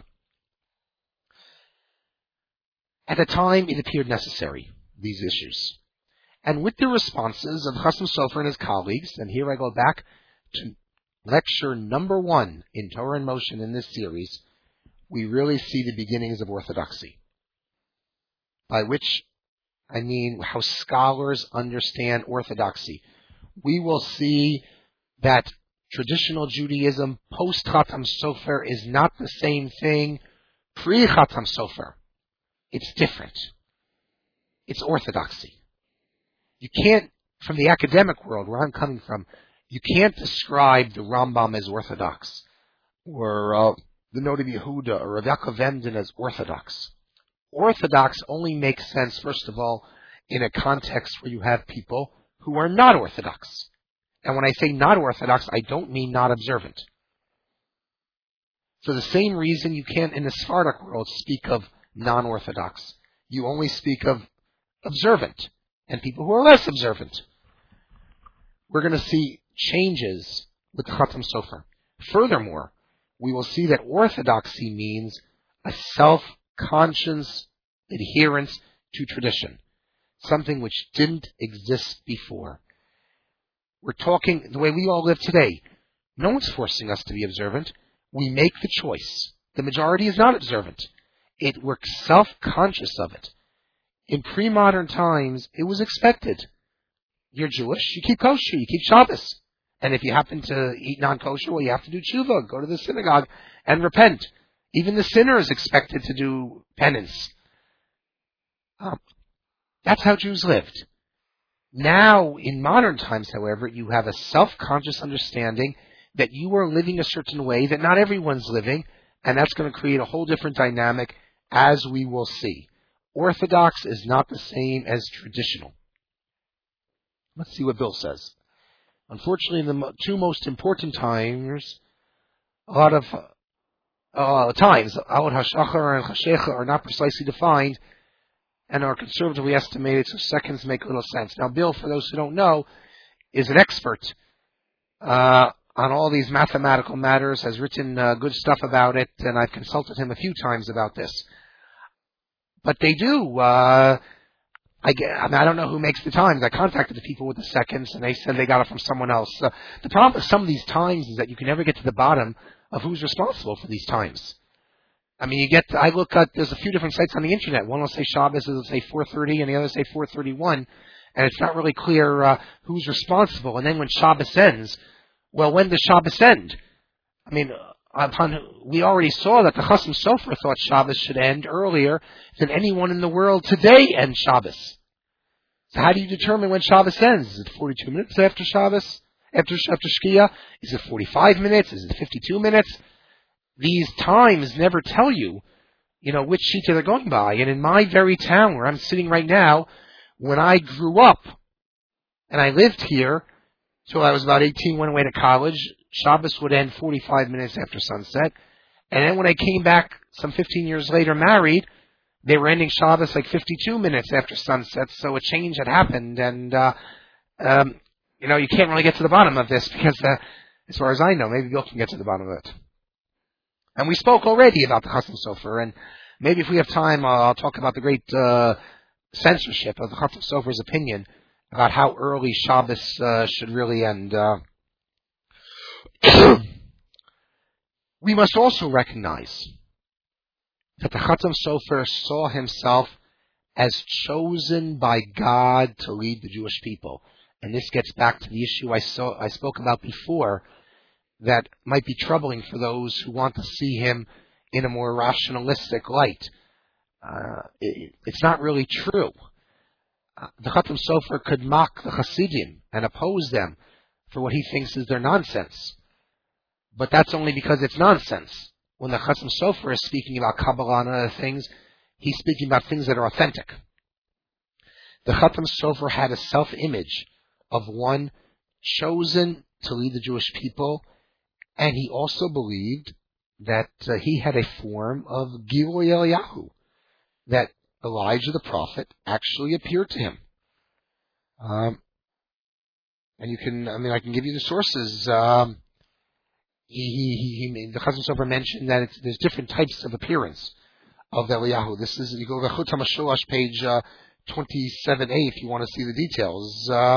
At the time, it appeared necessary, these issues. And with the responses of Chasam Sofer and his colleagues, and here I go back to lecture number one in Torah in Motion in this series, we really see the beginnings of orthodoxy. By which I mean how scholars understand orthodoxy. We will see that traditional Judaism post-Chatam Sofer is not the same thing pre-Chatam Sofer. It's different. It's orthodoxy. You can't, from the academic world where I'm coming from, you can't describe the Rambam as orthodox, or uh, the Noda B'Yehuda, or Rav Yaakov Emden as orthodox. Orthodox only makes sense, first of all, in a context where you have people who are not orthodox. And when I say not orthodox, I don't mean not observant. For the same reason, you can't, in the Sephardic world, speak of non-orthodox. You only speak of observant and people who are less observant. We're going to see changes with the Chatam Sofer. Furthermore, we will see that orthodoxy means a self-conscious adherence to tradition, something which didn't exist before. We're talking the way we all live today. No one's forcing us to be observant. We make the choice. The majority is not observant. It we're self-conscious of it. In pre-modern times, it was expected. You're Jewish, you keep kosher, you keep Shabbos. And if you happen to eat non-kosher, well, you have to do tshuva, go to the synagogue and repent. Even the sinner is expected to do penance. Um, that's how Jews lived. Now, in modern times, however, you have a self-conscious understanding that you are living a certain way that not everyone's living, and that's going to create a whole different dynamic, as we will see. Orthodox is not the same as traditional. Let's see what Bill says. Unfortunately, in the two most important times, a lot of uh, times, Awad HaShachar and Chashecha are not precisely defined and are conservatively estimated, so seconds make little sense. Now, Bill, for those who don't know, is an expert uh, on all these mathematical matters, has written uh, good stuff about it, and I've consulted him a few times about this. But they do. Uh, I, get, I mean, I don't know who makes the times. I contacted the people with the seconds, and they said they got it from someone else. Uh, the problem with some of these times is that you can never get to the bottom of who's responsible for these times. I mean, you get. I look at. There's a few different sites on the internet. One will say Shabbos, will say four thirty, and the other say four thirty-one, and it's not really clear uh, who's responsible. And then when Shabbos ends, well, when does Shabbos end? I mean, upon, we already saw that the Chasam Sofer thought Shabbos should end earlier than anyone in the world today ends Shabbos. So how do you determine when Shabbos ends? Is it forty-two minutes after Shabbos, after after Shkia? Is it forty-five minutes? Is it fifty-two minutes? These times never tell you, you know, which sheet they're going by. And in my very town where I'm sitting right now, when I grew up and I lived here till I was about eighteen, went away to college, Shabbos would end forty-five minutes after sunset. And then when I came back some fifteen years later married, they were ending Shabbos like fifty-two minutes after sunset. So a change had happened. And, uh, um, you know, you can't really get to the bottom of this because, uh, as far as I know, maybe Bill can get to the bottom of it. And we spoke already about the Chasam Sofer, and maybe if we have time, uh, I'll talk about the great uh, censorship of the Chasam Sofer's opinion about how early Shabbos uh, should really end. Uh, we must also recognize that the Chasam Sofer saw himself as chosen by God to lead the Jewish people. And this gets back to the issue I, saw, I spoke about before, that might be troubling for those who want to see him in a more rationalistic light. Uh, it, it's not really true. Uh, the Chasam Sofer could mock the Hasidim and oppose them for what he thinks is their nonsense. But that's only because it's nonsense. When the Chasam Sofer is speaking about Kabbalah and other things, he's speaking about things that are authentic. The Chasam Sofer had a self-image of one chosen to lead the Jewish people, and he also believed that uh, he had a form of Gilui Eliyahu, that Elijah the prophet actually appeared to him. Um, and you can, I mean, I can give you the sources. Um, he, he, he, the Chasam Sofer mentioned that it's, there's different types of appearance of Eliyahu. This is, you go to Chut HaMashulash, page uh, twenty-seven A, if you want to see the details. Uh,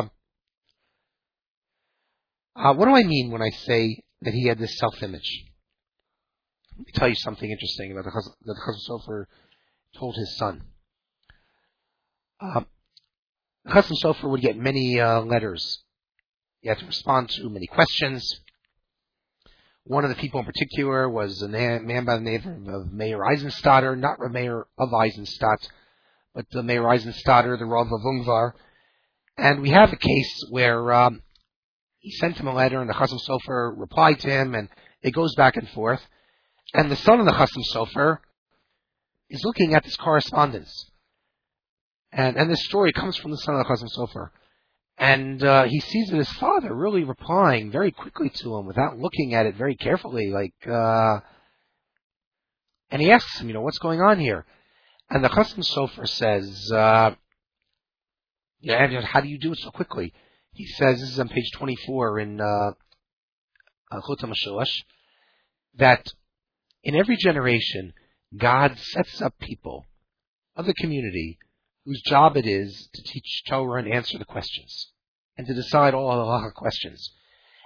uh, what do I mean when I say that he had this self-image? Let me tell you something interesting about the Chasam, that the Chasam Sofer told his son. Uh, the Chasam Sofer would get many uh, letters. He had to respond to many questions. One of the people in particular was a man by the name of Meir Eisenstatter, not Meir of Eisenstadt, but the Meir Eisenstatter, the Rav of Ungvar. And we have a case where um, he sent him a letter, and the Chasam Sofer replied to him, and it goes back and forth. And the son of the Chasam Sofer is looking at this correspondence. And, and this story comes from the son of the Chasam Sofer. And uh, he sees that his father really replying very quickly to him without looking at it very carefully. Like, uh, and he asks him, you know, what's going on here? And the Chasam Sofer says, uh, yeah, how do you do it so quickly? He says, this is on page twenty-four in uh, Chut HaMashulash, that in every generation, God sets up people of the community whose job it is to teach Torah and answer the questions, and to decide all halacha questions.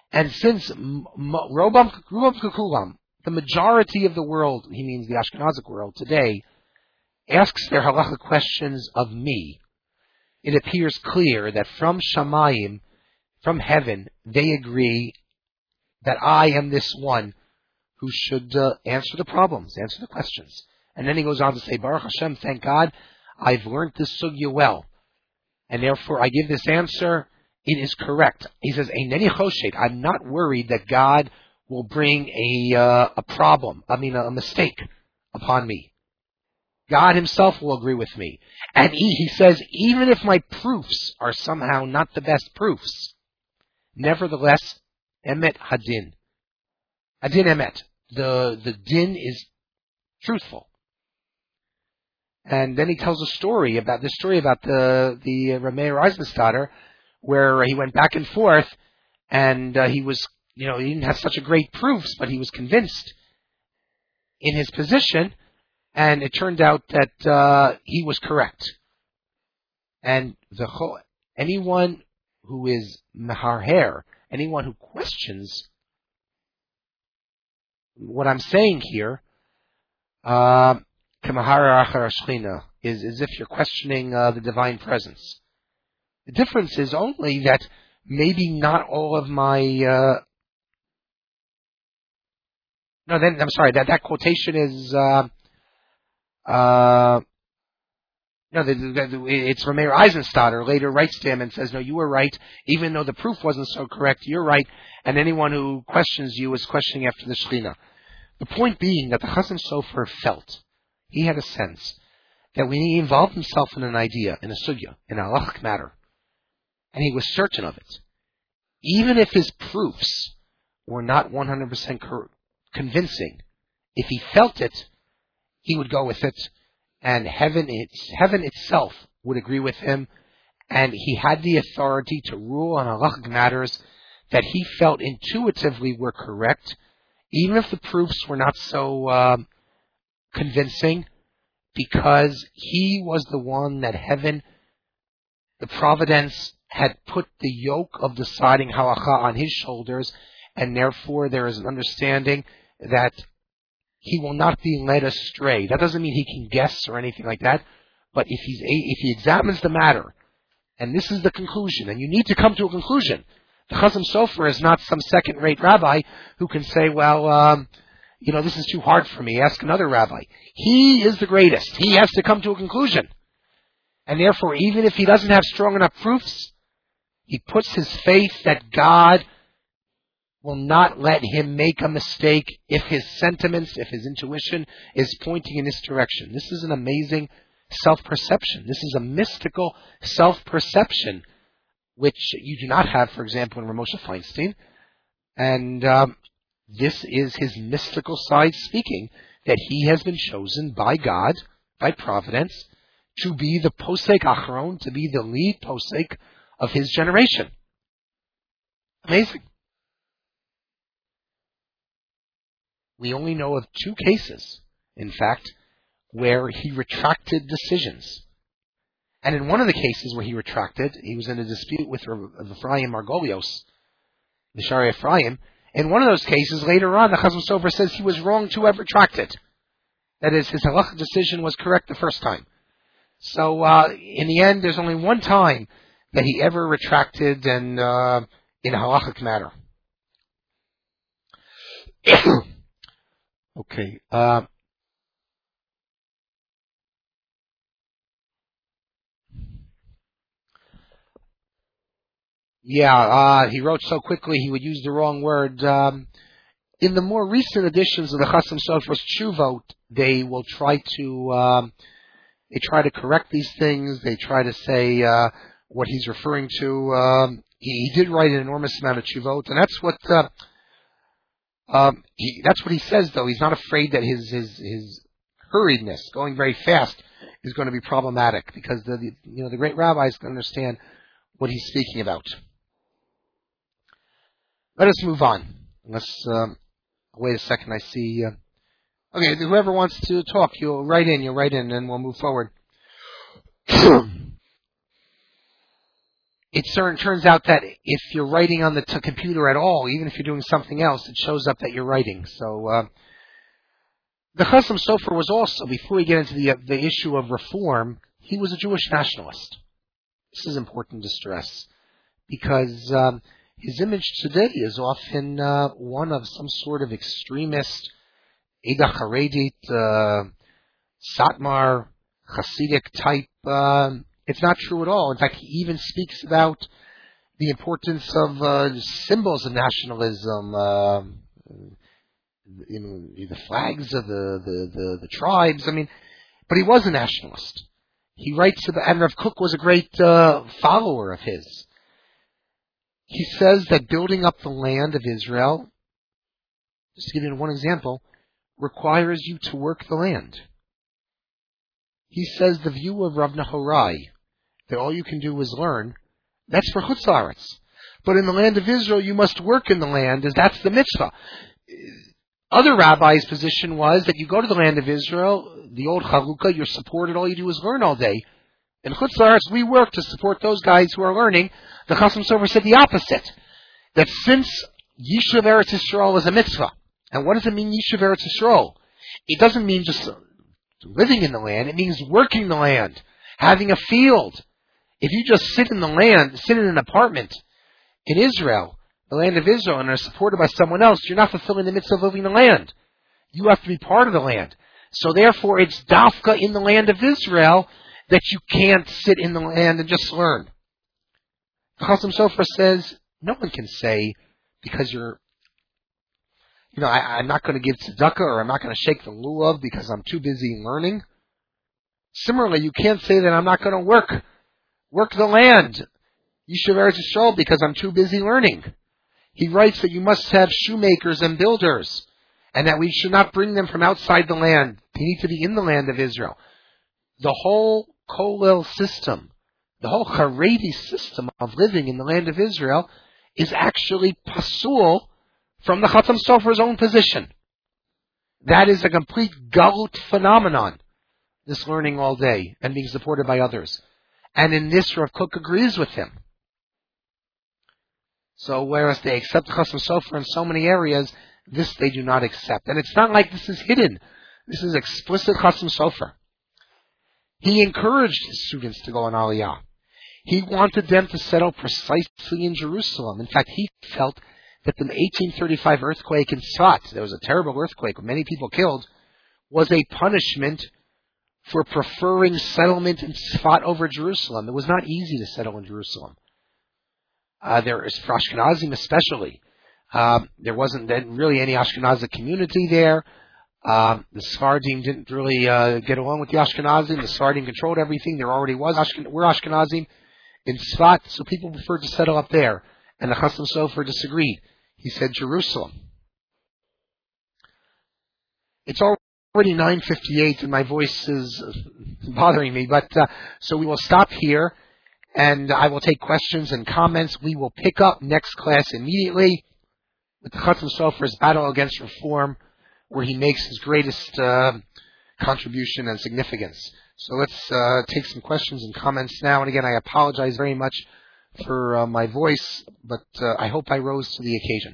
And since m- m- Robam Rubam Kukulam, the majority of the world, he means the Ashkenazic world today, asks their halacha questions of me, it appears clear that from Shamayim, from heaven, they agree that I am this one who should uh, answer the problems, answer the questions. And then he goes on to say, Baruch Hashem, thank God, I've learned this sugya well, and therefore I give this answer. It is correct. He says, Eineni choshed, I'm not worried that God will bring a uh, a problem, I mean a, a mistake upon me. God himself will agree with me. And he, he says, even if my proofs are somehow not the best proofs, nevertheless, emet hadin. Hadin emet. The, the din is truthful. And then he tells a story about this story about the the uh, Rameir Eisenstatter, where he went back and forth, and uh, he was, you know, he didn't have such a great proofs, but he was convinced in his position, and it turned out that uh, he was correct. And the whole, anyone who is meharher, anyone who questions what I'm saying here, uh, is as if you're questioning uh, the divine presence. The difference is only that maybe not all of my uh, no. Then I'm sorry that that quotation is uh, uh, no. The, the, the, it's Rameir Eisenstatter later writes to him and says, "No, you were right. Even though the proof wasn't so correct, you're right. And anyone who questions you is questioning after the Shekhinah." The point being that the Chasam Sofer felt, he had a sense that when he involved himself in an idea, in a sugya, in a halachic matter, and he was certain of it, even if his proofs were not one hundred percent convincing, if he felt it, he would go with it, and heaven, it's, heaven itself would agree with him, and he had the authority to rule on halachic matters that he felt intuitively were correct, even if the proofs were not so uh, convincing, because he was the one that heaven, the providence, had put the yoke of deciding halacha on his shoulders, and therefore there is an understanding that he will not be led astray. That doesn't mean he can guess or anything like that, but if he's a, if he examines the matter, and this is the conclusion, and you need to come to a conclusion. The Chasam Sofer is not some second-rate rabbi who can say, well, um, you know, this is too hard for me. Ask another rabbi. He is the greatest. He has to come to a conclusion. And therefore, even if he doesn't have strong enough proofs, he puts his faith that God will not let him make a mistake if his sentiments, if his intuition is pointing in this direction. This is an amazing self-perception. This is a mystical self-perception, which you do not have, for example, in Ramosha Feinstein. And um, this is his mystical side speaking, that he has been chosen by God, by providence, to be the posek achron, to be the lead posek of his generation. Amazing. We only know of two cases, in fact, where he retracted decisions. And in one of the cases where he retracted, he was in a dispute with Ephraim Margolios, the Shari Ephraim. In one of those cases, later on, the Chasam Sofer says he was wrong to have retracted. That is, his halachic decision was correct the first time. So, uh, in the end, there's only one time that he ever retracted and, uh, in a halachic matter. Okay, uh, Yeah, uh, he wrote so quickly he would use the wrong word. Um, in the more recent editions of the Chasam Sofer's Tshuvot, they will try to um, they try to correct these things. They try to say uh, what he's referring to. Um, he, he did write an enormous amount of Tshuvot, and that's what uh, um, he, that's what he says. Though he's not afraid that his his his hurriedness, going very fast, is going to be problematic, because the, the you know the great rabbis can understand what he's speaking about. Let us move on. Let's um, wait a second. I see. Uh, okay, whoever wants to talk, you'll write in. You'll write in, and we'll move forward. it certain, turns out that if you're writing on the t- computer at all, even if you're doing something else, it shows up that you're writing. So uh, the Chasam Sofer was also, before we get into the, uh, the issue of reform, he was a Jewish nationalist. This is important to stress, because um, his image today is often uh, one of some sort of extremist, Eidah Haredit, uh, Satmar, Hasidic type. Uh, it's not true at all. In fact, he even speaks about the importance of uh, symbols of nationalism, uh, you know, the flags of the, the, the, the tribes. I mean, but he was a nationalist. He writes about, and Rav Kook was a great uh, follower of his. He says that building up the land of Israel, just to give you one example, requires you to work the land. He says the view of Rav Nahorai, that all you can do is learn, that's for Chutz La'aretz. But in the land of Israel, you must work in the land, as that's the mitzvah. Other rabbis' position was that you go to the land of Israel, the old Chalukah, you're supported, all you do is learn all day. In Chutz La'aretz, we work to support those guys who are learning. The Chasam Sofer said the opposite, that since Yishuv Eretz Yisrael is a mitzvah, and what does it mean, Yishuv Eretz Yisrael? It doesn't mean just living in the land, it means working the land, having a field. If you just sit in the land, sit in an apartment in Israel, the land of Israel, and are supported by someone else, you're not fulfilling the mitzvah of living the land. You have to be part of the land. So therefore, it's dafka in the land of Israel that you can't sit in the land and just learn. The Chasam Sofer says, no one can say, because you're, you know, I, I'm not going to give tzedakah, or I'm not going to shake the lulav because I'm too busy learning. Similarly, you can't say that I'm not going to work, work the land, Yishuv Eretz Yisrael, because I'm too busy learning. He writes that you must have shoemakers and builders, and that we should not bring them from outside the land. They need to be in the land of Israel. The whole Kolel system, the whole Haredi system of living in the land of Israel is actually pasul from the Chasam Sofer's own position. That is a complete galut phenomenon, this learning all day and being supported by others. And in this, Rav Kook agrees with him. So whereas they accept the Chasam Sofer in so many areas, this they do not accept. And it's not like this is hidden. This is explicit Chasam Sofer. He encouraged his students to go on Aliyah. He wanted them to settle precisely in Jerusalem. In fact, he felt that the eighteen thirty-five earthquake in Tzfat, there was a terrible earthquake with many people killed, was a punishment for preferring settlement in Tzfat over Jerusalem. It was not easy to settle in Jerusalem. Uh, there is, for Ashkenazim especially, uh, there wasn't really any Ashkenazi community there. Uh, the Sephardim didn't really uh, get along with the Ashkenazim. The Sephardim controlled everything. There already was Ashken- we're Ashkenazim in Tzfat, so people preferred to settle up there. And the Chasam Sofer disagreed. He said Jerusalem. It's already nine fifty-eight, and my voice is bothering me. But uh, so we will stop here, and I will take questions and comments. We will pick up next class immediately with the Chasam Sofer's battle against reform, where he makes his greatest uh, contribution and significance. So let's uh, take some questions and comments now. And again, I apologize very much for uh, my voice, but uh, I hope I rose to the occasion.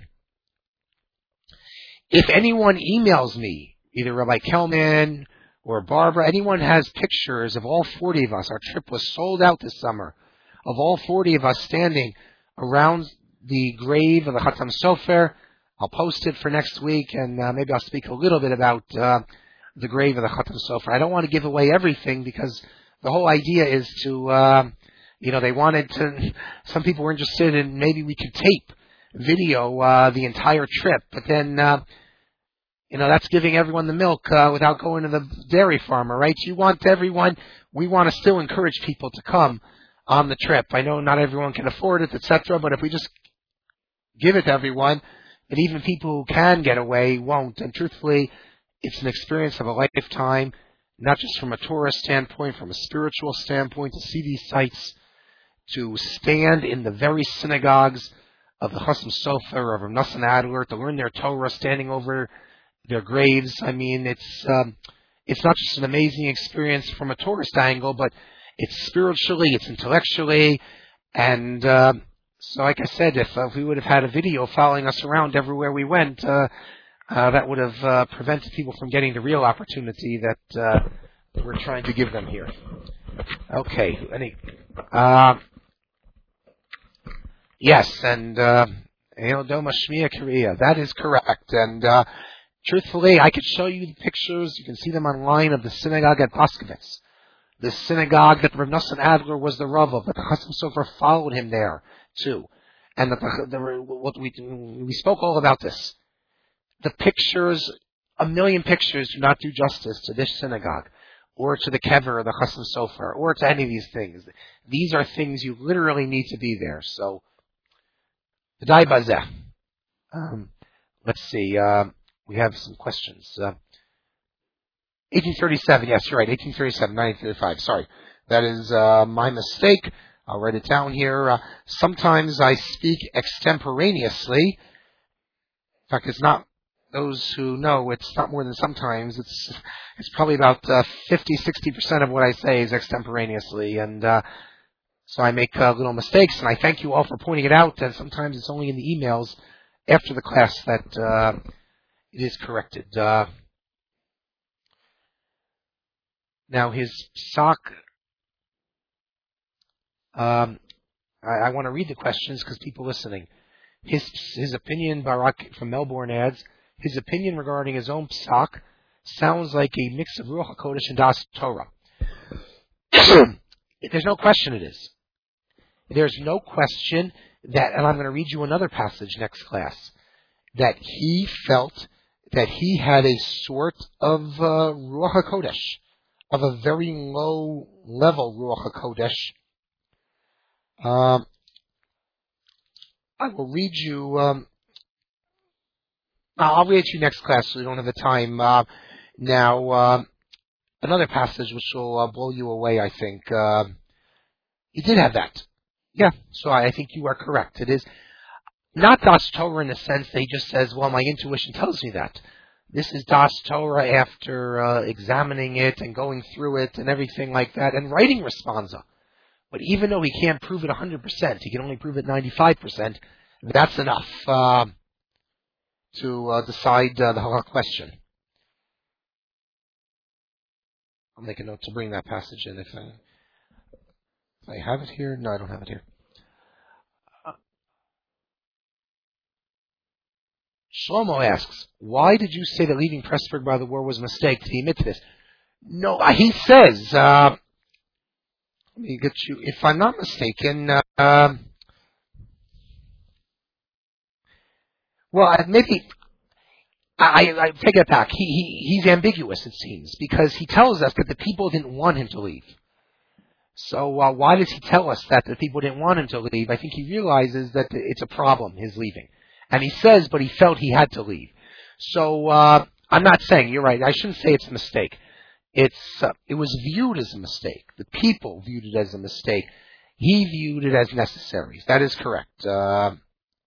If anyone emails me, either Rabbi Kelman or Barbara, anyone has pictures of all forty of us, our trip was sold out this summer, of all forty of us standing around the grave of the Chasam Sofer, I'll post it for next week, and uh, maybe I'll speak a little bit about uh, the grave of the Chasam Sofer. I don't want to give away everything, because the whole idea is to, uh, you know, they wanted to, some people were interested in maybe we could tape, video uh, the entire trip, but then, uh, you know, that's giving everyone the milk uh, without going to the dairy farmer, right? You want everyone, we want to still encourage people to come on the trip. I know not everyone can afford it, et cetera, but if we just give it to everyone, and even people who can get away won't. And truthfully, it's an experience of a lifetime, not just from a tourist standpoint, from a spiritual standpoint, to see these sites, to stand in the very synagogues of the Chasam Sofer, of Rav Nosson Adler, to learn their Torah standing over their graves. I mean, it's um, it's not just an amazing experience from a tourist angle, but it's spiritually, it's intellectually, And uh, so, like I said, if, uh, if we would have had a video following us around everywhere we went, uh, uh, that would have uh, prevented people from getting the real opportunity that uh, we're trying to give them here. Okay. Any? Uh, yes, and uh, that is correct. And uh, truthfully, I could show you the pictures. You can see them online of the synagogue at Baskovitz. The synagogue that Rav Nosson Adler was the Rav of, but the Chassam Sofer followed him there too. And the, the, the, what we we spoke all about this. The pictures, a million pictures, do not do justice to this synagogue, or to the Kever, or the Chassam Sofer, or to any of these things. These are things you literally need to be there. So, V'dai bazeh. Um, let's see. Uh, we have some questions. Uh, eighteen thirty-seven, yes, you're right, eighteen thirty-seven, nineteen thirty-five, sorry. That is uh, my mistake. I'll write it down here. Uh, sometimes I speak extemporaneously. In fact, it's not, those who know, it's not more than sometimes. It's it's probably about uh, fifty, sixty percent of what I say is extemporaneously. And uh, so I make uh, little mistakes, and I thank you all for pointing it out. And sometimes it's only in the emails after the class that uh, it is corrected. Uh, Now his psak, um, I, I want to read the questions because people listening. His his opinion, Barak from Melbourne adds, his opinion regarding his own psak sounds like a mix of Ruach HaKodesh and Das Torah. There's no question it is. There's no question that, and I'm going to read you another passage next class, that he felt that he had a sort of uh, Ruach HaKodesh, of a very low level Ruach HaKodesh. Um, I will read you, um, I'll read it to you next class so we don't have the time. Uh, now, uh, another passage which will uh, blow you away, I think. Uh, he did have that. Yeah, so I, I think you are correct. It is not Das Torah in the sense that he just says, well, my intuition tells me that. This is Das Torah after uh, examining it and going through it and everything like that and writing responsa. But even though he can't prove it one hundred percent, he can only prove it ninety-five percent, that's enough uh, to uh, decide uh, the whole question. I'll make a note to bring that passage in if I, if I have it here. No, I don't have it here. Shlomo asks, why did you say that leaving Pressburg by the war was a mistake? Did he admit to this? No, he says, uh, let me get you, if I'm not mistaken, uh, well, maybe, I, I, I take it back. He, he, he's ambiguous, it seems, because he tells us that the people didn't want him to leave. So uh, why does he tell us that the people didn't want him to leave? I think he realizes that it's a problem, his leaving. And he says, but he felt he had to leave. So uh, I'm not saying, you're right, I shouldn't say it's a mistake. It's uh, it was viewed as a mistake. The people viewed it as a mistake. He viewed it as necessary. That is correct. Uh,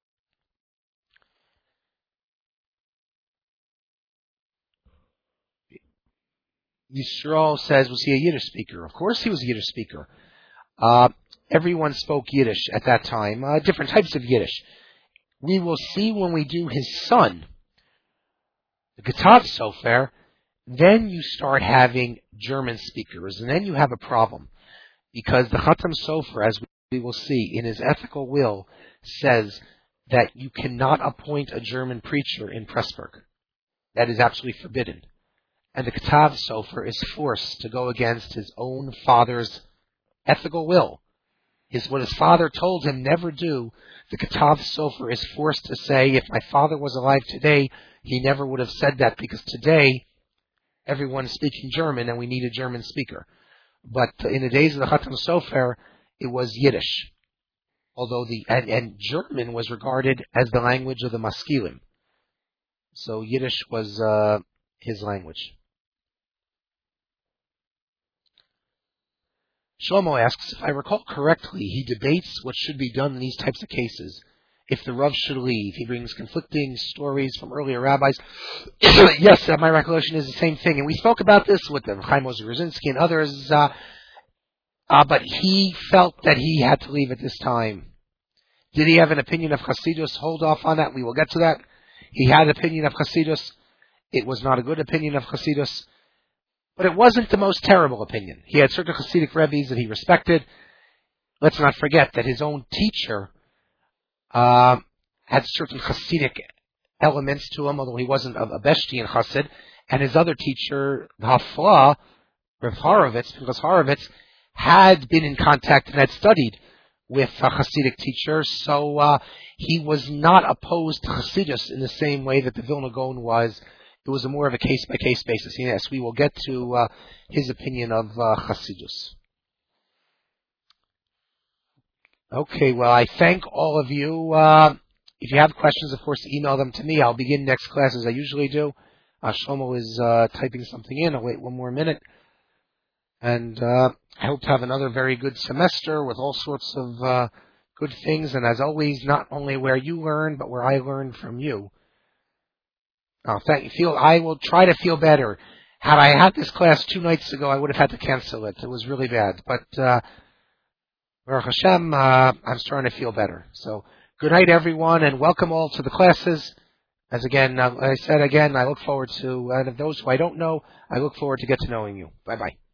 Yisrael says, was he a Yiddish speaker? Of course he was a Yiddish speaker. Uh, everyone spoke Yiddish at that time, uh, different types of Yiddish. We will see when we do his son, the Ketav Sofer, then you start having German speakers, and then you have a problem. Because the Chatam Sofer, as we will see, in his ethical will, says that you cannot appoint a German preacher in Pressburg. That is absolutely forbidden. And the Ketav Sofer is forced to go against his own father's ethical will. His, what his father told him never do, the Ketav Sofer is forced to say, if my father was alive today, he never would have said that, because today everyone is speaking German and we need a German speaker. But in the days of the Chatam Sofer, it was Yiddish. Although the, and, and German was regarded as the language of the Maskilim. So Yiddish was uh, his language. Shlomo asks, if I recall correctly, he debates what should be done in these types of cases. If the Rav should leave, he brings conflicting stories from earlier rabbis. Yes, uh, my recollection is the same thing. And we spoke about this with them, Chaim Ozer Rosinski and others. Uh, uh, but he felt that he had to leave at this time. Did he have an opinion of Hasidus? Hold off on that. We will get to that. He had an opinion of Hasidus. It was not a good opinion of Hasidus, but it wasn't the most terrible opinion. He had certain Hasidic Rebbe's that he respected. Let's not forget that his own teacher uh, had certain Hasidic elements to him, although he wasn't a, a Beshtian Hasid. And his other teacher, Hafla, Rav Horovitz, because Horovitz had been in contact and had studied with a Hasidic teacher, so uh, he was not opposed to Hasidus in the same way that the Vilna Gaon was. It was a more of a case-by-case basis. Yes, we will get to uh, his opinion of uh, Hasidus. Okay, well, I thank all of you. Uh, if you have questions, of course, email them to me. I'll begin next class as I usually do. Uh, Shlomo is uh, typing something in. I'll wait one more minute. And uh, I hope to have another very good semester with all sorts of uh, good things. And as always, not only where you learn, but where I learn from you. Oh, thank you. Feel I will try to feel better. Had I had this class two nights ago, I would have had to cancel it. It was really bad. But uh, Baruch Hashem, uh, I'm starting to feel better. So good night, everyone, and welcome all to the classes. As again, uh, I said again, I look forward to, and of those who I don't know, I look forward to get to knowing you. Bye-bye.